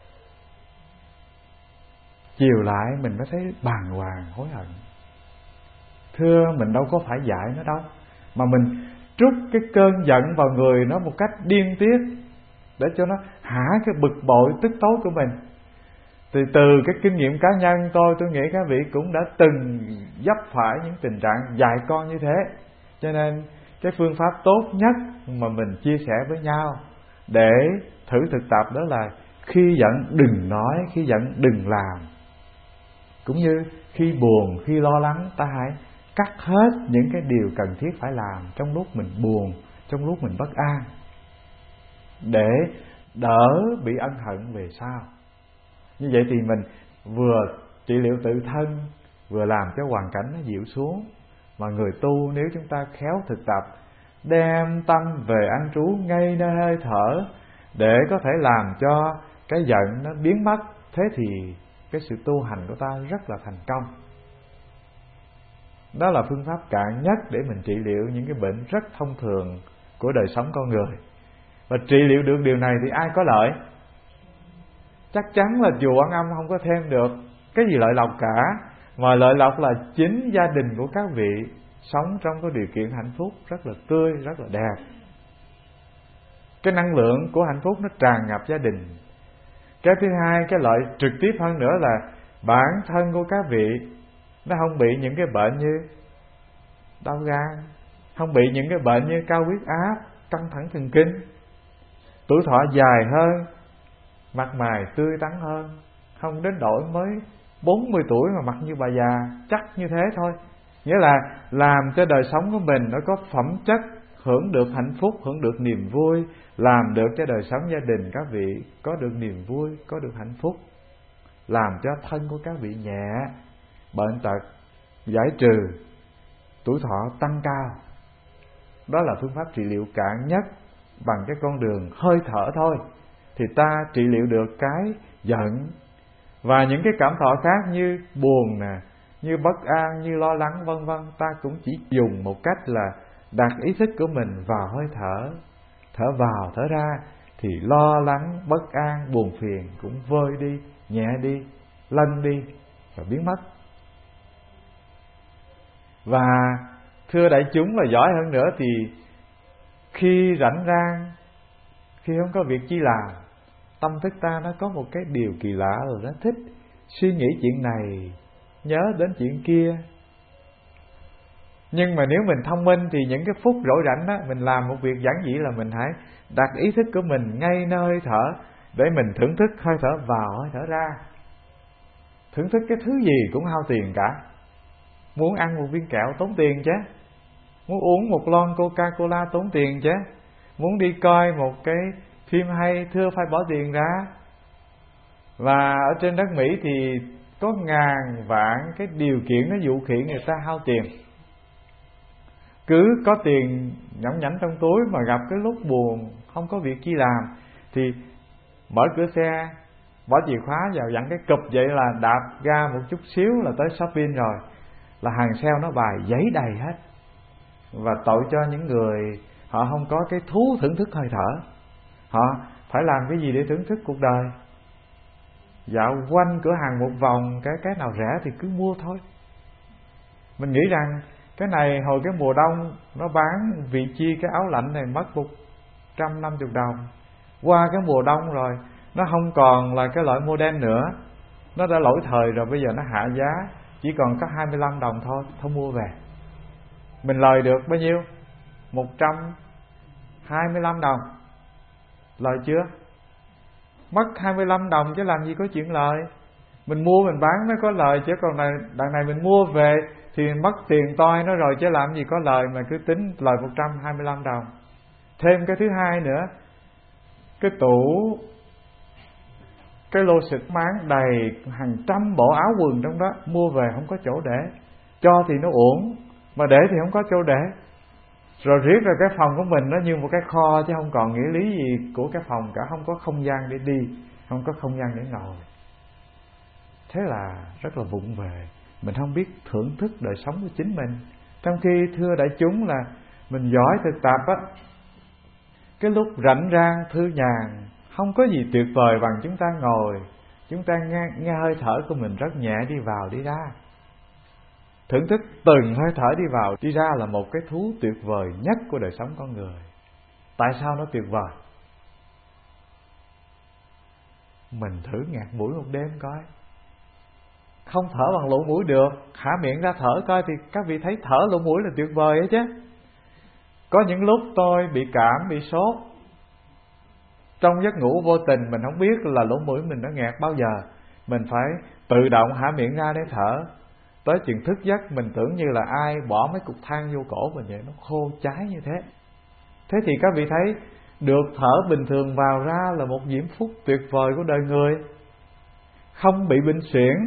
[SPEAKER 1] chiều lại mình mới thấy bàng hoàng hối hận. Thưa mình đâu có phải dạy nó đâu, mà mình trút cái cơn giận vào người nó một cách điên tiết để cho nó hả cái bực bội tức tối của mình. Thì từ cái kinh nghiệm cá nhân tôi nghĩ các vị cũng đã từng vấp phải những tình trạng dạy con như thế. Cho nên cái phương pháp tốt nhất mà mình chia sẻ với nhau để thử thực tập đó là khi giận đừng nói, khi giận đừng làm. Cũng như khi buồn, khi lo lắng, ta hãy cắt hết những cái điều cần thiết phải làm trong lúc mình buồn, trong lúc mình bất an, để đỡ bị ân hận về sau. Như vậy thì mình vừa trị liệu tự thân, vừa làm cho hoàn cảnh nó dịu xuống. Mà người tu nếu chúng ta khéo thực tập, đem tâm về an trú ngay nơi hơi thở, để có thể làm cho cái giận nó biến mất, thế thì cái sự tu hành của ta rất là thành công. Đó là phương pháp cạn nhất để mình trị liệu những cái bệnh rất thông thường của đời sống con người. Và trị liệu được điều này thì ai có lợi? Chắc chắn là chùa Quan Âm không có thêm được cái gì lợi lộc cả, mà lợi lộc là chính gia đình của các vị sống trong cái điều kiện hạnh phúc rất là tươi, rất là đẹp. Cái năng lượng của hạnh phúc nó tràn ngập gia đình. Cái thứ hai, cái lợi trực tiếp hơn nữa là bản thân của các vị nó không bị những cái bệnh như đau gan, không bị những cái bệnh như cao huyết áp, căng thẳng thần kinh, tuổi thọ dài hơn, mặt mày tươi tắn hơn. Không đến đổi mới 40 tuổi mà mặt như bà già, chắc như thế thôi. Nghĩa là làm cho đời sống của mình nó có phẩm chất, hưởng được hạnh phúc, hưởng được niềm vui, làm được cho đời sống gia đình các vị có được niềm vui, có được hạnh phúc, làm cho thân của các vị nhẹ, bệnh tật giải trừ, tuổi thọ tăng cao. Đó là phương pháp trị liệu cạn nhất. Bằng cái con đường hơi thở thôi thì ta trị liệu được cái giận và những cái cảm thọ khác như buồn nè, như bất an, như lo lắng vân vân. Ta cũng chỉ dùng một cách là đặt ý thức của mình vào hơi thở, thở vào thở ra, thì lo lắng, bất an, buồn phiền cũng vơi đi, nhẹ đi, lân đi và biến mất. Và thưa đại chúng, là giỏi hơn nữa thì khi rảnh rang, khi không có việc chi làm, tâm thức ta nó có một cái điều kỳ lạ rồi, nó thích suy nghĩ chuyện này, nhớ đến chuyện kia. Nhưng mà nếu mình thông minh thì những cái phút rỗi rảnh đó, mình làm một việc giản dị là mình hãy đặt ý thức của mình ngay nơi hơi thở, để mình thưởng thức hơi thở vào, hơi thở ra. Thưởng thức cái thứ gì cũng hao tiền cả. Muốn ăn một viên kẹo tốn tiền chứ, muốn uống một lon Coca-Cola tốn tiền chứ, muốn đi coi một cái phim hay thưa phải bỏ tiền ra. Và ở trên đất Mỹ thì có ngàn vạn cái điều kiện nó dụ khỉ người ta hao tiền. Cứ có tiền nhõng nhảnh trong túi mà gặp cái lúc buồn không có việc chi làm thì mở cửa xe, bỏ chìa khóa vào, dặn cái cụp vậy là đạp ga một chút xíu là tới shopping rồi, là hàng sale nó bài giấy đầy hết. Và tội cho những người họ không có cái thú thưởng thức hơi thở. Họ phải làm cái gì để thưởng thức cuộc đời? Dạo quanh cửa hàng một vòng, cái nào rẻ thì cứ mua thôi. Mình nghĩ rằng cái này hồi cái mùa đông nó bán vị chi cái áo lạnh này mất 150 đồng. Qua cái mùa đông rồi nó không còn là cái loại model nữa, nó đã lỗi thời rồi, bây giờ nó hạ giá chỉ còn có 25 đồng thôi, thôi mua về. Mình lời được bao nhiêu? 125 đồng. Lời chưa? Mất 25 đồng chứ làm gì có chuyện lời. Mình mua mình bán mới có lời, chứ còn đằng này mình mua về thì mình mất tiền toi nó rồi, chứ làm gì có lời mà cứ tính lời 125 đồng. Thêm cái thứ hai nữa, cái tủ, cái lô xịt máng đầy hàng trăm bộ áo quần trong đó, mua về không có chỗ để, cho thì nó uổng, mà để thì không có chỗ để. Rồi riết rồi cái phòng của mình nó như một cái kho, chứ không còn nghĩa lý gì của cái phòng cả, không có không gian để đi, không có không gian để ngồi. Thế là rất là vụng về, mình không biết thưởng thức đời sống của chính mình. Trong khi thưa đại chúng là mình giỏi thực tập á, cái lúc rảnh rang thư nhàn, không có gì tuyệt vời bằng chúng ta ngồi, chúng ta nghe hơi thở của mình rất nhẹ đi vào đi ra. Thưởng thức từng hơi thở đi vào đi ra là một cái thú tuyệt vời nhất của đời sống con người. Tại sao nó tuyệt vời? Mình thử ngạt mũi một đêm coi. Không thở bằng lỗ mũi được, há miệng ra thở coi, thì các vị thấy thở lỗ mũi là tuyệt vời ấy chứ. Có những lúc tôi bị cảm, bị sốt, trong giấc ngủ vô tình mình không biết là lỗ mũi mình nó nghẹt bao giờ, mình phải tự động há miệng ra để thở. Tới chừng thức giấc mình tưởng như là ai bỏ mấy cục than vô cổ mình vậy, nó khô cháy như thế. Thế thì các vị thấy được thở bình thường vào ra là một diễm phúc tuyệt vời của đời người, không bị bệnh suyễn.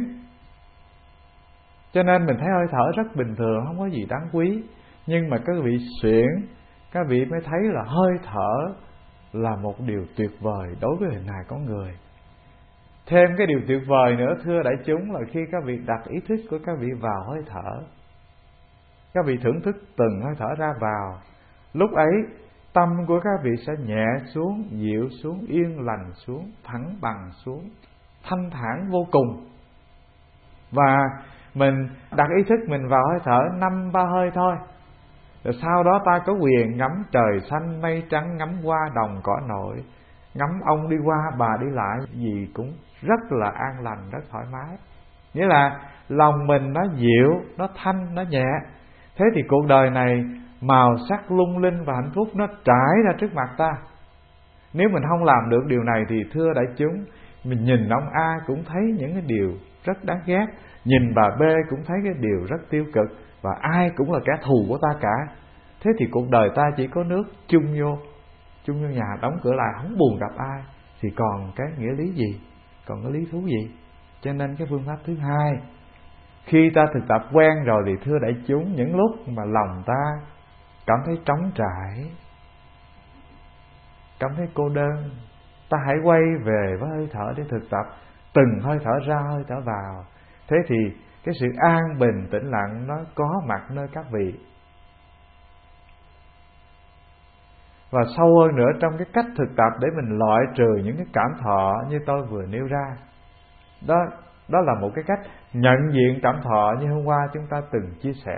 [SPEAKER 1] Cho nên mình thấy hơi thở rất bình thường, không có gì đáng quý. Nhưng mà các vị suyễn, các vị mới thấy là hơi thở là một điều tuyệt vời đối với hình hài con người. Thêm cái điều tuyệt vời nữa thưa đại chúng là khi các vị đặt ý thức của các vị vào hơi thở, các vị thưởng thức từng hơi thở ra vào, lúc ấy tâm của các vị sẽ nhẹ xuống, dịu xuống, yên lành xuống, thẳng bằng xuống, thanh thản vô cùng. Và mình đặt ý thức mình vào hơi thở 5-3 hơi thôi, rồi sau đó ta có quyền ngắm trời xanh mây trắng, ngắm hoa đồng cỏ nổi, ngắm ông đi qua bà đi lại, gì cũng rất là an lành, rất thoải mái. Nghĩa là lòng mình nó dịu, nó thanh, nó nhẹ. Thế thì cuộc đời này màu sắc lung linh và hạnh phúc nó trải ra trước mặt ta. Nếu mình không làm được điều này thì thưa đại chúng, mình nhìn ông A cũng thấy những cái điều rất đáng ghét, nhìn bà B cũng thấy cái điều rất tiêu cực, và ai cũng là kẻ thù của ta cả. Thế thì cuộc đời ta chỉ có nước chung vô nhà, đóng cửa lại, không buồn gặp ai, thì còn cái nghĩa lý gì, còn cái lý thú gì? Cho nên cái phương pháp thứ hai, khi ta thực tập quen rồi thì thưa đại chúng, những lúc mà lòng ta cảm thấy trống trải, cảm thấy cô đơn, ta hãy quay về với hơi thở để thực tập, từng hơi thở ra hơi thở vào. Thế thì cái sự an bình tĩnh lặng nó có mặt nơi các vị. Và sâu hơn nữa, trong cái cách thực tập để mình loại trừ những cái cảm thọ như tôi vừa nêu ra, đó là một cái cách nhận diện cảm thọ như hôm qua chúng ta từng chia sẻ.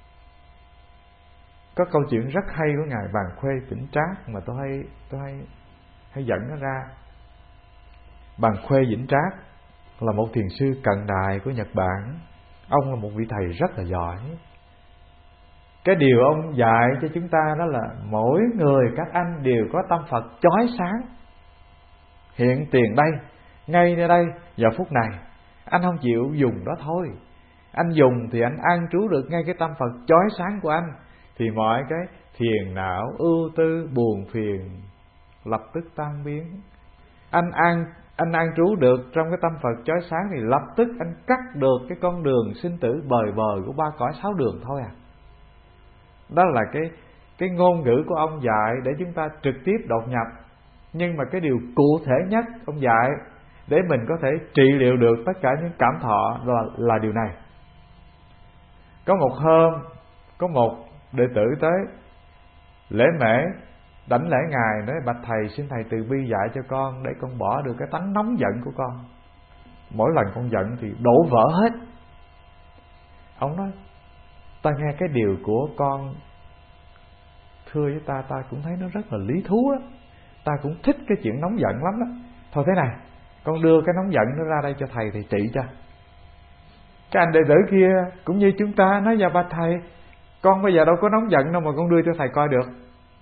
[SPEAKER 1] Có câu chuyện rất hay của ngài Bàn Khuê Vĩnh Trác mà tôi hay dẫn nó ra. Bàn Khuê Vĩnh Trác là một thiền sư cận đại của Nhật Bản. Ông là một vị thầy rất là giỏi. Cái điều ông dạy cho chúng ta đó là mỗi người các anh đều có tâm Phật chói sáng hiện tiền đây, ngay nơi đây, giờ phút này. Anh không chịu dùng đó thôi. Anh dùng thì anh an trú được ngay cái tâm Phật chói sáng của anh, thì mọi cái phiền não, ưu tư, buồn phiền lập tức tan biến. Anh an trú được trong cái tâm Phật chói sáng thì lập tức anh cắt được cái con đường sinh tử bời bời của ba cõi sáu đường thôi à. Đó là cái ngôn ngữ của ông dạy để chúng ta trực tiếp đột nhập. Nhưng mà cái điều cụ thể nhất ông dạy để mình có thể trị liệu được tất cả những cảm thọ là điều này. Có một hôm, có một đệ tử tới lễ mễ, đảnh lễ ngài, nói: bạch thầy, xin thầy từ bi dạy cho con để con bỏ được cái tánh nóng giận của con. Mỗi lần con giận thì đổ vỡ hết. Ông nói: ta nghe cái điều của con thưa với ta cũng thấy nó rất là lý thú đó. Ta cũng thích cái chuyện nóng giận lắm đó. Thôi thế này, con đưa cái nóng giận nó ra đây cho thầy trị cho. Cái anh đệ tử kia cũng như chúng ta nói: dạ bạch thầy, con bây giờ đâu có nóng giận đâu mà con đưa cho thầy coi được.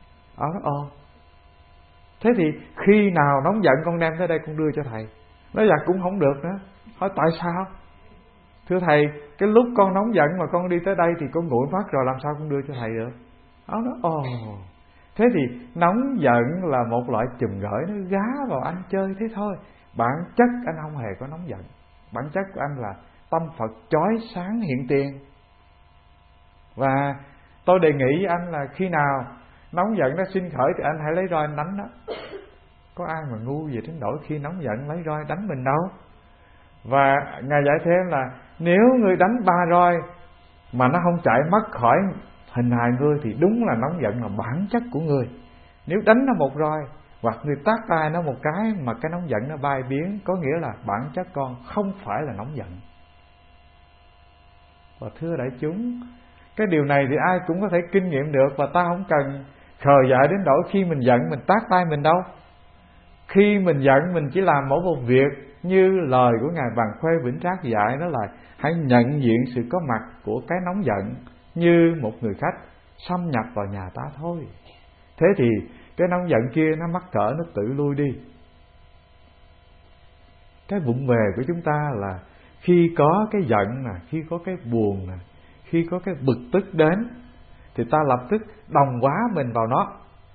[SPEAKER 1] Thế thì khi nào nóng giận con đem tới đây con đưa cho thầy. Nói dạ cũng không được nữa. Hỏi tại sao? Thưa thầy, cái lúc con nóng giận mà con đi tới đây thì con nguội phát rồi, làm sao con đưa cho thầy được? Ông nói: thế thì nóng giận là một loại chùm gởi nó gá vào anh chơi thế thôi. Bản chất anh không hề có nóng giận. Bản chất của anh là tâm Phật chói sáng hiện tiền. Và tôi đề nghị với anh là khi nào nóng giận nó sinh khởi thì anh hãy lấy roi anh đánh nó. Có ai mà ngu gì đến nỗi khi nóng giận lấy roi đánh mình đâu. Và ngài giải thêm là nếu người đánh 3 roi mà nó không chạy mất khỏi hình hài ngươi thì đúng là nóng giận là bản chất của ngươi. Nếu đánh nó 1 roi hoặc người tát tay nó một cái mà cái nóng giận nó bay biến, có nghĩa là bản chất con không phải là nóng giận. Và thưa đại chúng, cái điều này thì ai cũng có thể kinh nghiệm được, và ta không cần khờ dại đến nỗi khi mình giận mình tát tay mình đâu. Khi mình giận mình chỉ làm mỗi một việc như lời của ngài Bàn Khuê Vĩnh Trác dạy, đó là hãy nhận diện sự có mặt của cái nóng giận như một người khách xâm nhập vào nhà ta thôi. Thế thì cái nóng giận kia nó mắc cỡ, nó tự lui đi. Cái vụng về của chúng ta là khi có cái giận nè, khi có cái buồn nè, khi có cái bực tức đến thì ta lập tức đồng hóa mình vào nó.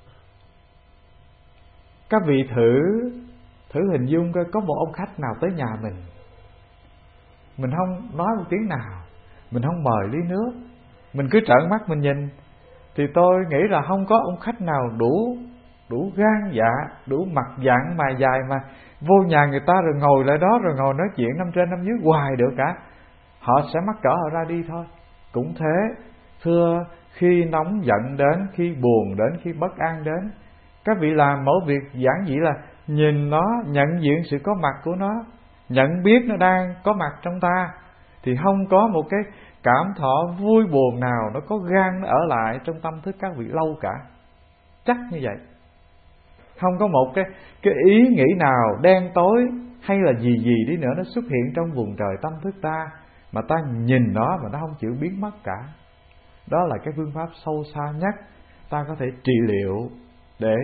[SPEAKER 1] Các vị thử hình dung coi, có một ông khách nào tới nhà mình không nói một tiếng nào, mình không mời ly nước, mình cứ trợn mắt mình nhìn, thì tôi nghĩ là không có ông khách nào đủ gan dạ, đủ mặt dạng mày dài mà vô nhà người ta rồi ngồi lại đó, rồi ngồi nói chuyện năm trên năm dưới hoài được cả. Họ sẽ mắc cỡ họ ra đi thôi. Cũng thế, thưa, khi nóng giận đến, khi buồn đến, khi bất an đến, các vị làm mỗi việc giản dị là nhìn nó, nhận diện sự có mặt của nó, nhận biết nó đang có mặt trong ta, thì không có một cái cảm thọ vui buồn nào nó có gan nó ở lại trong tâm thức các vị lâu cả. Chắc như vậy. Không có một cái ý nghĩ nào đen tối hay là gì đi nữa nó xuất hiện trong vùng trời tâm thức ta mà ta nhìn nó mà nó không chịu biến mất cả. Đó là cái phương pháp sâu xa nhất ta có thể trị liệu để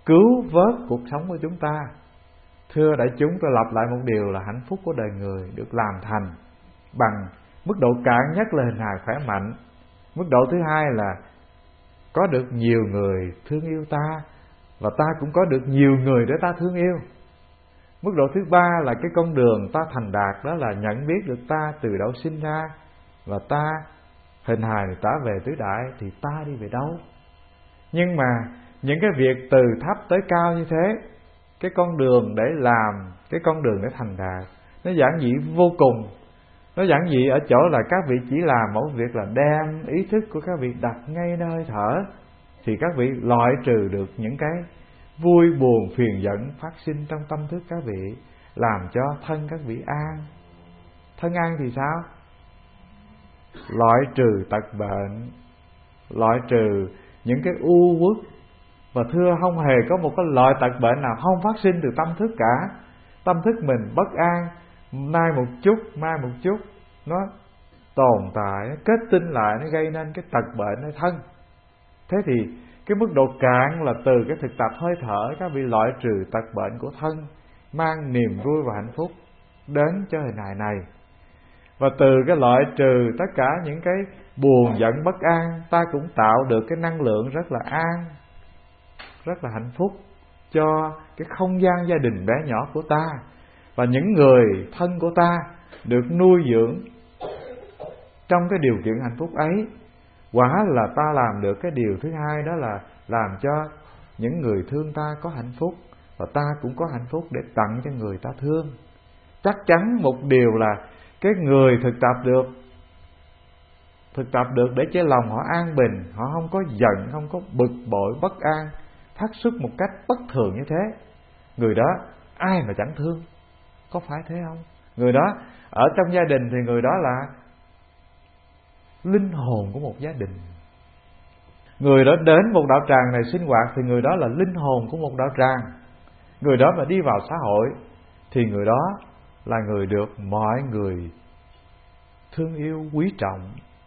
[SPEAKER 1] cứu vớt cuộc sống của chúng ta. Thưa đại chúng, tôi lặp lại một điều là hạnh phúc của đời người được làm thành bằng mức độ cạn nhất là hình hài khỏe mạnh. Mức độ thứ hai là có được nhiều người thương yêu ta, và ta cũng có được nhiều người để ta thương yêu. Mức độ thứ ba là cái con đường ta thành đạt, đó là nhận biết được ta từ đâu sinh ra, và ta hình hài ta về tứ đại, thì ta đi về đâu. Nhưng mà những cái việc từ thấp tới cao như thế, cái con đường để làm, cái con đường để thành đạt, nó giản dị vô cùng. Nó giản dị ở chỗ là các vị chỉ làm một việc là đem ý thức của các vị đặt ngay nơi hơi thở, thì các vị loại trừ được những cái vui buồn phiền giận phát sinh trong tâm thức các vị, làm cho thân các vị an. Thân an thì sao? Loại trừ tật bệnh, loại trừ những cái u uất. Và thưa, không hề có một cái loại tật bệnh nào không phát sinh từ tâm thức cả. Tâm thức mình bất an, nay một chút, mai một chút, nó tồn tại, nó kết tinh lại, nó gây nên cái tật bệnh ở thân. Thế thì cái mức độ cạn là từ cái thực tập hơi thở, các vị loại trừ tật bệnh của thân, mang niềm vui và hạnh phúc đến cho hình hài này. Và từ cái loại trừ tất cả những cái buồn giận bất an, ta cũng tạo được cái năng lượng rất là an, rất là hạnh phúc cho cái không gian gia đình bé nhỏ của ta. Và những người thân của ta được nuôi dưỡng trong cái điều kiện hạnh phúc ấy. Quả là ta làm được cái điều thứ hai, đó là làm cho những người thương ta có hạnh phúc, và ta cũng có hạnh phúc để tặng cho người ta thương. Chắc chắn một điều là cái người thực tập được để cho lòng họ an bình, họ không có giận, không có bực bội, bất an, phát xuất một cách bất thường như thế, người đó ai mà chẳng thương, có phải thế không? Người đó ở trong gia đình thì người đó là linh hồn của một gia đình. Người đó đến một đạo tràng này sinh hoạt thì người đó là linh hồn của một đạo tràng. Người đó mà đi vào xã hội thì người đó là người được mọi người thương yêu, quý trọng.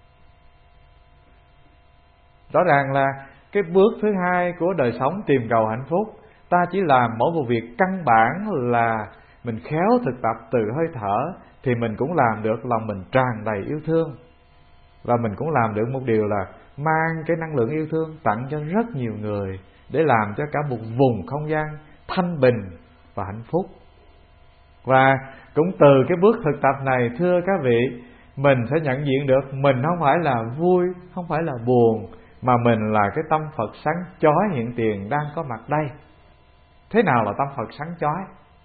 [SPEAKER 1] Rõ ràng là cái bước thứ hai của đời sống tìm cầu hạnh phúc, ta chỉ làm mỗi một việc căn bản là mình khéo thực tập từ hơi thở, thì mình cũng làm được lòng mình tràn đầy yêu thương. Và mình cũng làm được một điều là mang cái năng lượng yêu thương tặng cho rất nhiều người, để làm cho cả một vùng không gian thanh bình và hạnh phúc. Và cũng từ cái bước thực tập này, thưa các vị, mình sẽ nhận diện được mình không phải là vui, không phải là buồn, mà mình là cái tâm Phật sáng chói hiện tiền đang có mặt đây. Thế nào là tâm Phật sáng chói?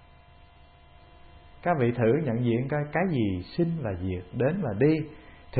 [SPEAKER 1] Các vị thử nhận diện coi, cái gì sinh là diệt, đến là đi, thì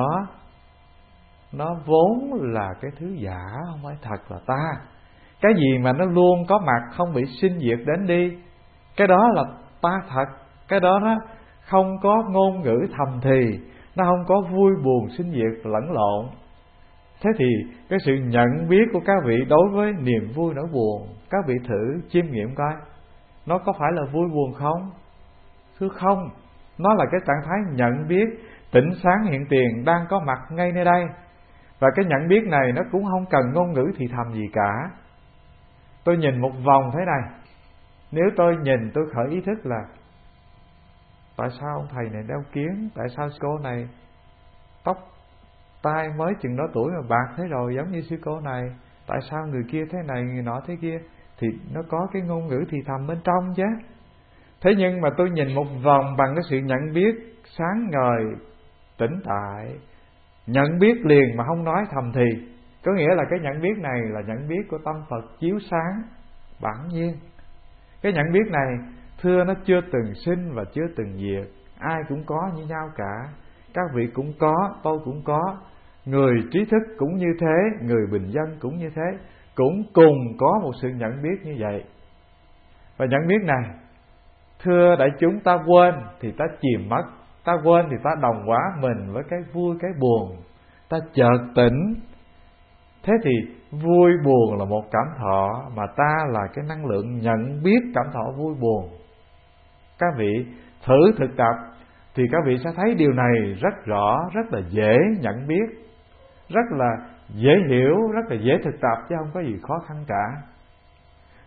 [SPEAKER 1] nó vốn là cái thứ giả, không phải thật là ta. Cái gì mà nó luôn có mặt, không bị sinh diệt đến đi, cái đó là ta thật. Cái đó nó không có ngôn ngữ thầm thì, nó không có vui buồn sinh diệt lẫn lộn. Thế thì cái sự nhận biết của các vị đối với niềm vui nỗi buồn, các vị thử chiêm nghiệm coi, nó có phải là vui buồn không? Thưa không, nó là cái trạng thái nhận biết tỉnh sáng hiện tiền đang có mặt ngay nơi đây. Và cái nhận biết này nó cũng không cần ngôn ngữ thì thầm gì cả. Tôi nhìn một vòng thế này, nếu tôi nhìn tôi khởi ý thức là tại sao ông thầy này đeo kiếng, tại sao cô này tóc tai mới chừng đó tuổi mà bạc thế rồi giống như sư cô này, tại sao người kia thế này, người nọ thế kia, thì nó có cái ngôn ngữ thì thầm bên trong chứ. Thế nhưng mà tôi nhìn một vòng bằng cái sự nhận biết sáng ngời, tĩnh tại, nhận biết liền mà không nói thầm thì, có nghĩa là cái nhận biết này là nhận biết của tâm Phật chiếu sáng bản nhiên. Cái nhận biết này, thưa, nó chưa từng sinh và chưa từng diệt, ai cũng có như nhau cả. Các vị cũng có, tôi cũng có, người trí thức cũng như thế, người bình dân cũng như thế, cũng cùng có một sự nhận biết như vậy. Và nhận biết này, thưa đại chúng, ta quên thì ta chìm mất, ta quên thì ta đồng hóa mình với cái vui cái buồn, ta chợt tỉnh. Thế thì vui buồn là một cảm thọ, mà ta là cái năng lượng nhận biết cảm thọ vui buồn. Các vị thử thực tập thì các vị sẽ thấy điều này rất rõ, rất là dễ nhận biết, rất là dễ hiểu, rất là dễ thực tập, chứ không có gì khó khăn cả.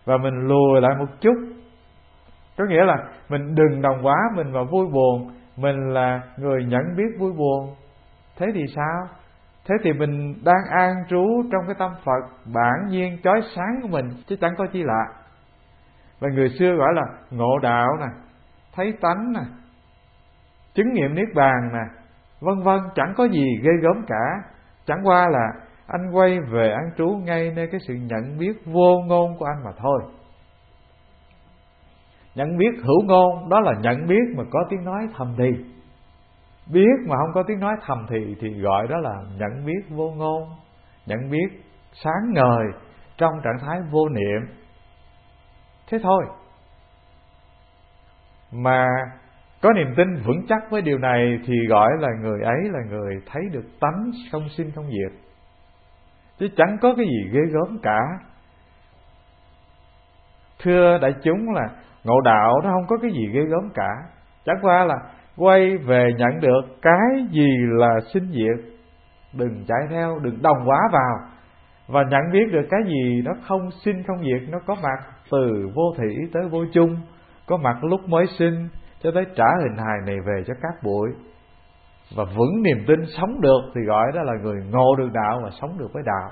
[SPEAKER 1] và mình lùi lại một chút. Có nghĩa là mình đừng đồng hóa mình vào vui buồn. Mình là người nhận biết vui buồn. Thế thì sao? Thế thì mình đang an trú trong cái tâm Phật bản nhiên chói sáng của mình, chứ chẳng có chi lạ. Và người xưa gọi là ngộ đạo nè, thấy tánh nè, chứng nghiệm niết bàn nè, vân vân, chẳng có gì ghê gớm cả. Chẳng qua là anh quay về an trú ngay nơi cái sự nhận biết vô ngôn của anh mà thôi. Nhận biết hữu ngôn đó là nhận biết mà có tiếng nói thầm thì. Biết mà không có tiếng nói thầm thì gọi đó là nhận biết vô ngôn, nhận biết sáng ngời trong trạng thái vô niệm. Thế thôi. Mà có niềm tin vững chắc với điều này thì gọi là người ấy là người thấy được tánh không sinh không diệt, chứ chẳng có cái gì ghê gớm cả. Thưa đại chúng, là ngộ đạo nó không có cái gì ghê gớm cả. Chẳng qua là quay về nhận được cái gì là sinh diệt, đừng chạy theo, đừng đồng hóa vào, và nhận biết được cái gì nó không sinh không diệt. Nó có mặt từ vô thủy tới vô chung, có mặt lúc mới sinh cho tới trả hình hài này về cho các bụi. Và vững niềm tin sống được thì gọi đó là người ngộ được đạo và sống được với đạo.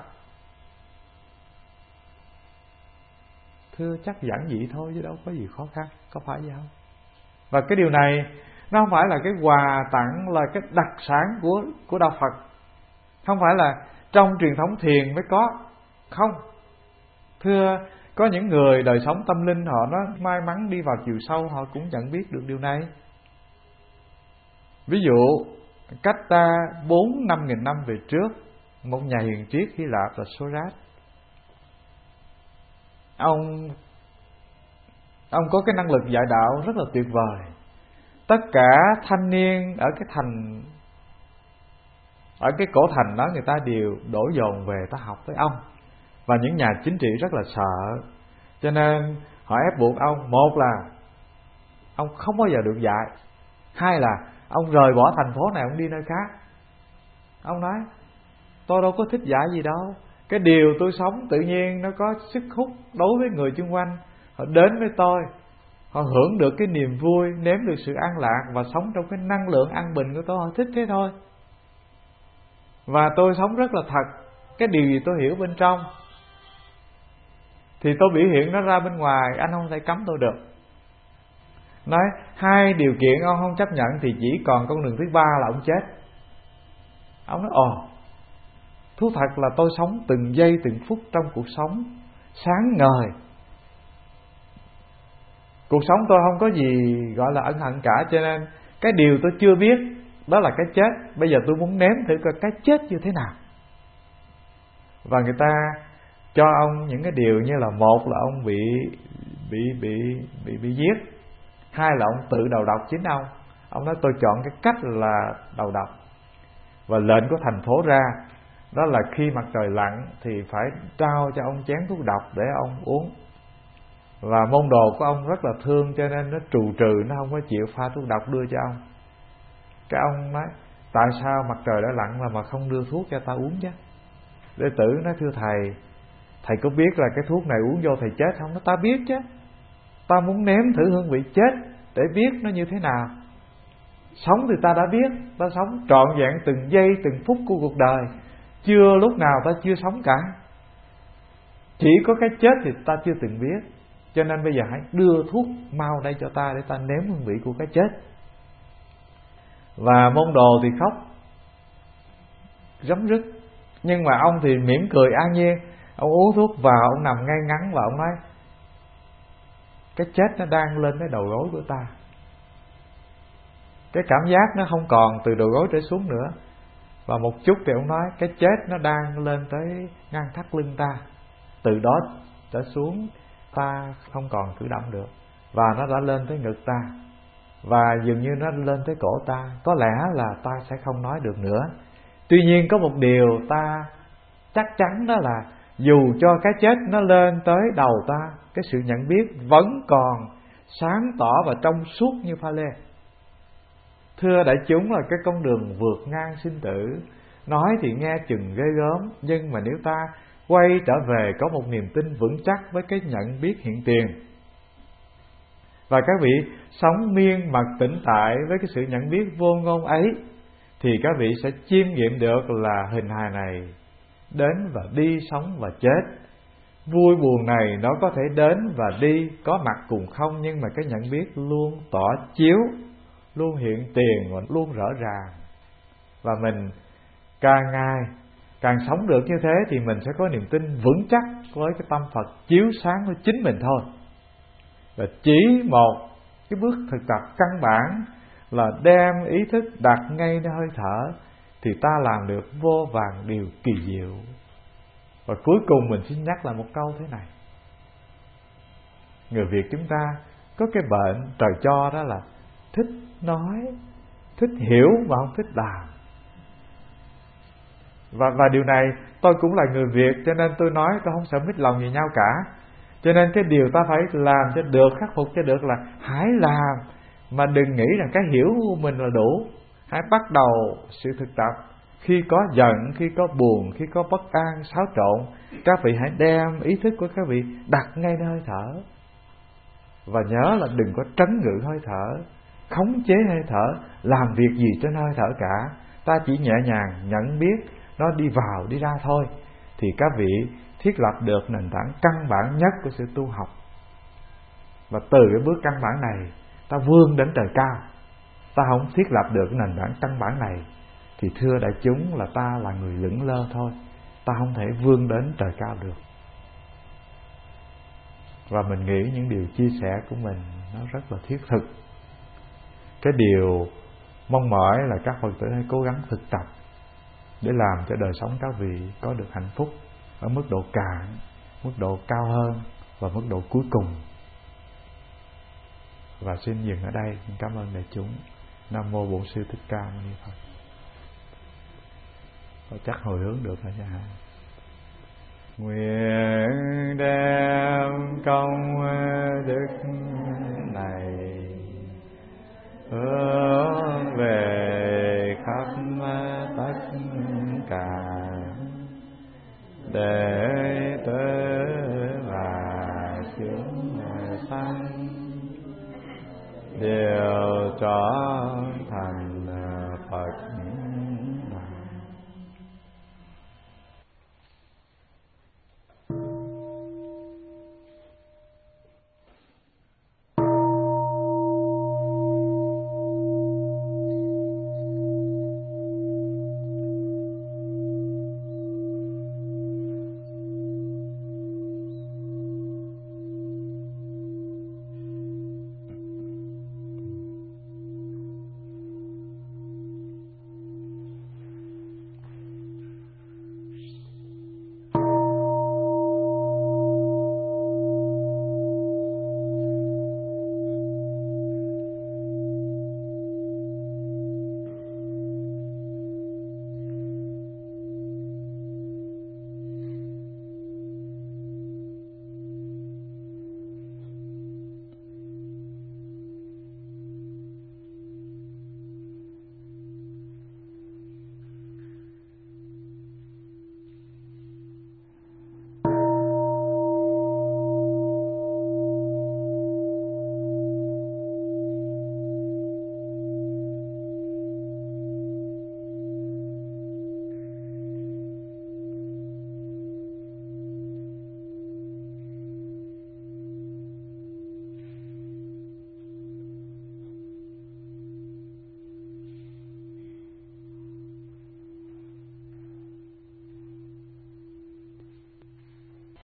[SPEAKER 1] Thưa, chắc giản dị thôi chứ đâu có gì khó khăn, có phải vậy không? Và cái điều này nó không phải là cái quà tặng, là cái đặc sản của đạo Phật. Không phải là trong truyền thống thiền mới có. Không. Thưa, có những người đời sống tâm linh họ nó may mắn đi vào chiều sâu, họ cũng nhận biết được điều này. Ví dụ cách ta 4-5 nghìn năm về trước, một nhà hiền triết Hy Lạp là Socrates. Ông có cái năng lực dạy đạo rất là tuyệt vời. Tất cả thanh niên ở cái cổ thành đó, người ta đều đổ dồn về ta học với ông. Và những nhà chính trị rất là sợ, cho nên họ ép buộc ông. Một là ông không bao giờ được dạy, hai là ông rời bỏ thành phố này, ông đi nơi khác. Ông nói tôi đâu có thích dạy gì đâu, cái điều tôi sống tự nhiên nó có sức hút đối với người xung quanh. Họ đến với tôi, họ hưởng được cái niềm vui, nếm được sự an lạc và sống trong cái năng lượng an bình của tôi, họ thích thế thôi. Và tôi sống rất là thật, cái điều gì tôi hiểu bên trong thì tôi biểu hiện nó ra bên ngoài, anh không thể cấm tôi được. Nói hai điều kiện ông không chấp nhận thì chỉ còn con đường thứ ba là ông chết. Ông nói thú thật là tôi sống từng giây từng phút trong cuộc sống sáng ngời. Cuộc sống tôi không có gì gọi là ân hận cả, cho nên cái điều tôi chưa biết đó là cái chết. Bây giờ tôi muốn nếm thử coi cái chết như thế nào. Và người ta cho ông những cái điều như là: một là ông bị giết, hai là ông tự đầu độc chính ông. Ông nói tôi chọn cái cách là đầu độc. Và lệnh của thành phố ra đó là khi mặt trời lặn thì phải trao cho ông chén thuốc độc để ông uống. Và môn đồ của ông rất là thương, cho nên nó trù trừ, nó không có chịu pha thuốc độc đưa cho ông. Cái ông nói tại sao mặt trời đã lặn mà không đưa thuốc cho ta uống chứ? Đệ tử nói thưa thầy có biết là cái thuốc này uống vô thầy chết không? Nó ta biết chứ, ta muốn nếm thử hương vị chết để biết nó như thế nào. Sống thì ta đã biết, ta sống trọn vẹn từng giây từng phút của cuộc đời, chưa lúc nào ta chưa sống cả. Chỉ có cái chết thì ta chưa từng biết. Cho nên bây giờ hãy đưa thuốc mau đây cho ta để ta nếm hương vị của cái chết. Và môn đồ thì khóc rấm rứt, nhưng mà ông thì mỉm cười an nhiên. Ông uống thuốc vào, ông nằm ngay ngắn và ông nói cái chết nó đang lên cái đầu gối của ta. Cái cảm giác nó không còn từ đầu gối trở xuống nữa. Và một chút thì ông nói cái chết nó đang lên tới ngang thắt lưng ta, từ đó trở xuống ta không còn cử động được. Và nó đã lên tới ngực ta, và dường như nó lên tới cổ ta. Có lẽ là ta sẽ không nói được nữa. Tuy nhiên có một điều ta chắc chắn, đó là dù cho cái chết nó lên tới đầu ta, cái sự nhận biết vẫn còn sáng tỏ và trong suốt như pha lê. Thưa đại chúng, là cái con đường vượt ngang sinh tử, nói thì nghe chừng ghê gớm, nhưng mà nếu ta quay trở về có một niềm tin vững chắc với cái nhận biết hiện tiền. Và các vị sống miên mật tĩnh tại với cái sự nhận biết vô ngôn ấy, thì các vị sẽ chiêm nghiệm được là hình hài này đến và đi, sống và chết. Vui buồn này nó có thể đến và đi, có mặt cùng không, nhưng mà cái nhận biết luôn tỏ chiếu, luôn hiện tiền và luôn rõ ràng. Và mình càng ngày càng sống được như thế thì mình sẽ có niềm tin vững chắc với cái tâm Phật chiếu sáng với chính mình thôi. Và chỉ một cái bước thực tập căn bản là đem ý thức đặt ngay nơi hơi thở, thì ta làm được vô vàn điều kỳ diệu. Và cuối cùng mình xin nhắc lại một câu thế này: người Việt chúng ta có cái bệnh trời cho, đó là thích nói, thích hiểu mà không thích làm. Và điều này tôi cũng là người Việt, cho nên tôi nói tôi không sợ mít lòng gì nhau cả. Cho nên cái điều ta phải làm cho được, khắc phục cho được là hãy làm, mà đừng nghĩ rằng cái hiểu của mình là đủ. Hãy bắt đầu sự thực tập. Khi có giận, khi có buồn, khi có bất an, xáo trộn, các vị hãy đem ý thức của các vị đặt ngay nơi hơi thở. Và nhớ là đừng có trấn ngự hơi thở, khống chế hơi thở, làm việc gì trên hơi thở cả. Ta chỉ nhẹ nhàng nhận biết nó đi vào đi ra thôi, thì các vị thiết lập được nền tảng căn bản nhất của sự tu học. Và từ cái bước căn bản này ta vươn đến trời cao. Ta không thiết lập được nền tảng căn bản này thì thưa đại chúng là ta là người lững lơ thôi. Ta không thể vươn đến trời cao được. Và mình nghĩ những điều chia sẻ của mình nó rất là thiết thực. Cái điều mong mỏi là các Phật tử hãy cố gắng thực tập để làm cho đời sống các vị có được hạnh phúc ở mức độ cạn, mức độ cao hơn và mức độ cuối cùng. Và xin dừng ở đây. Cảm ơn đại chúng. Nam mô Bổn Sư Thích Ca Mâu Ni Phật. Chắc hồi hướng được rồi nha. Nguyện đem công đức này hướng về khắp tất cả để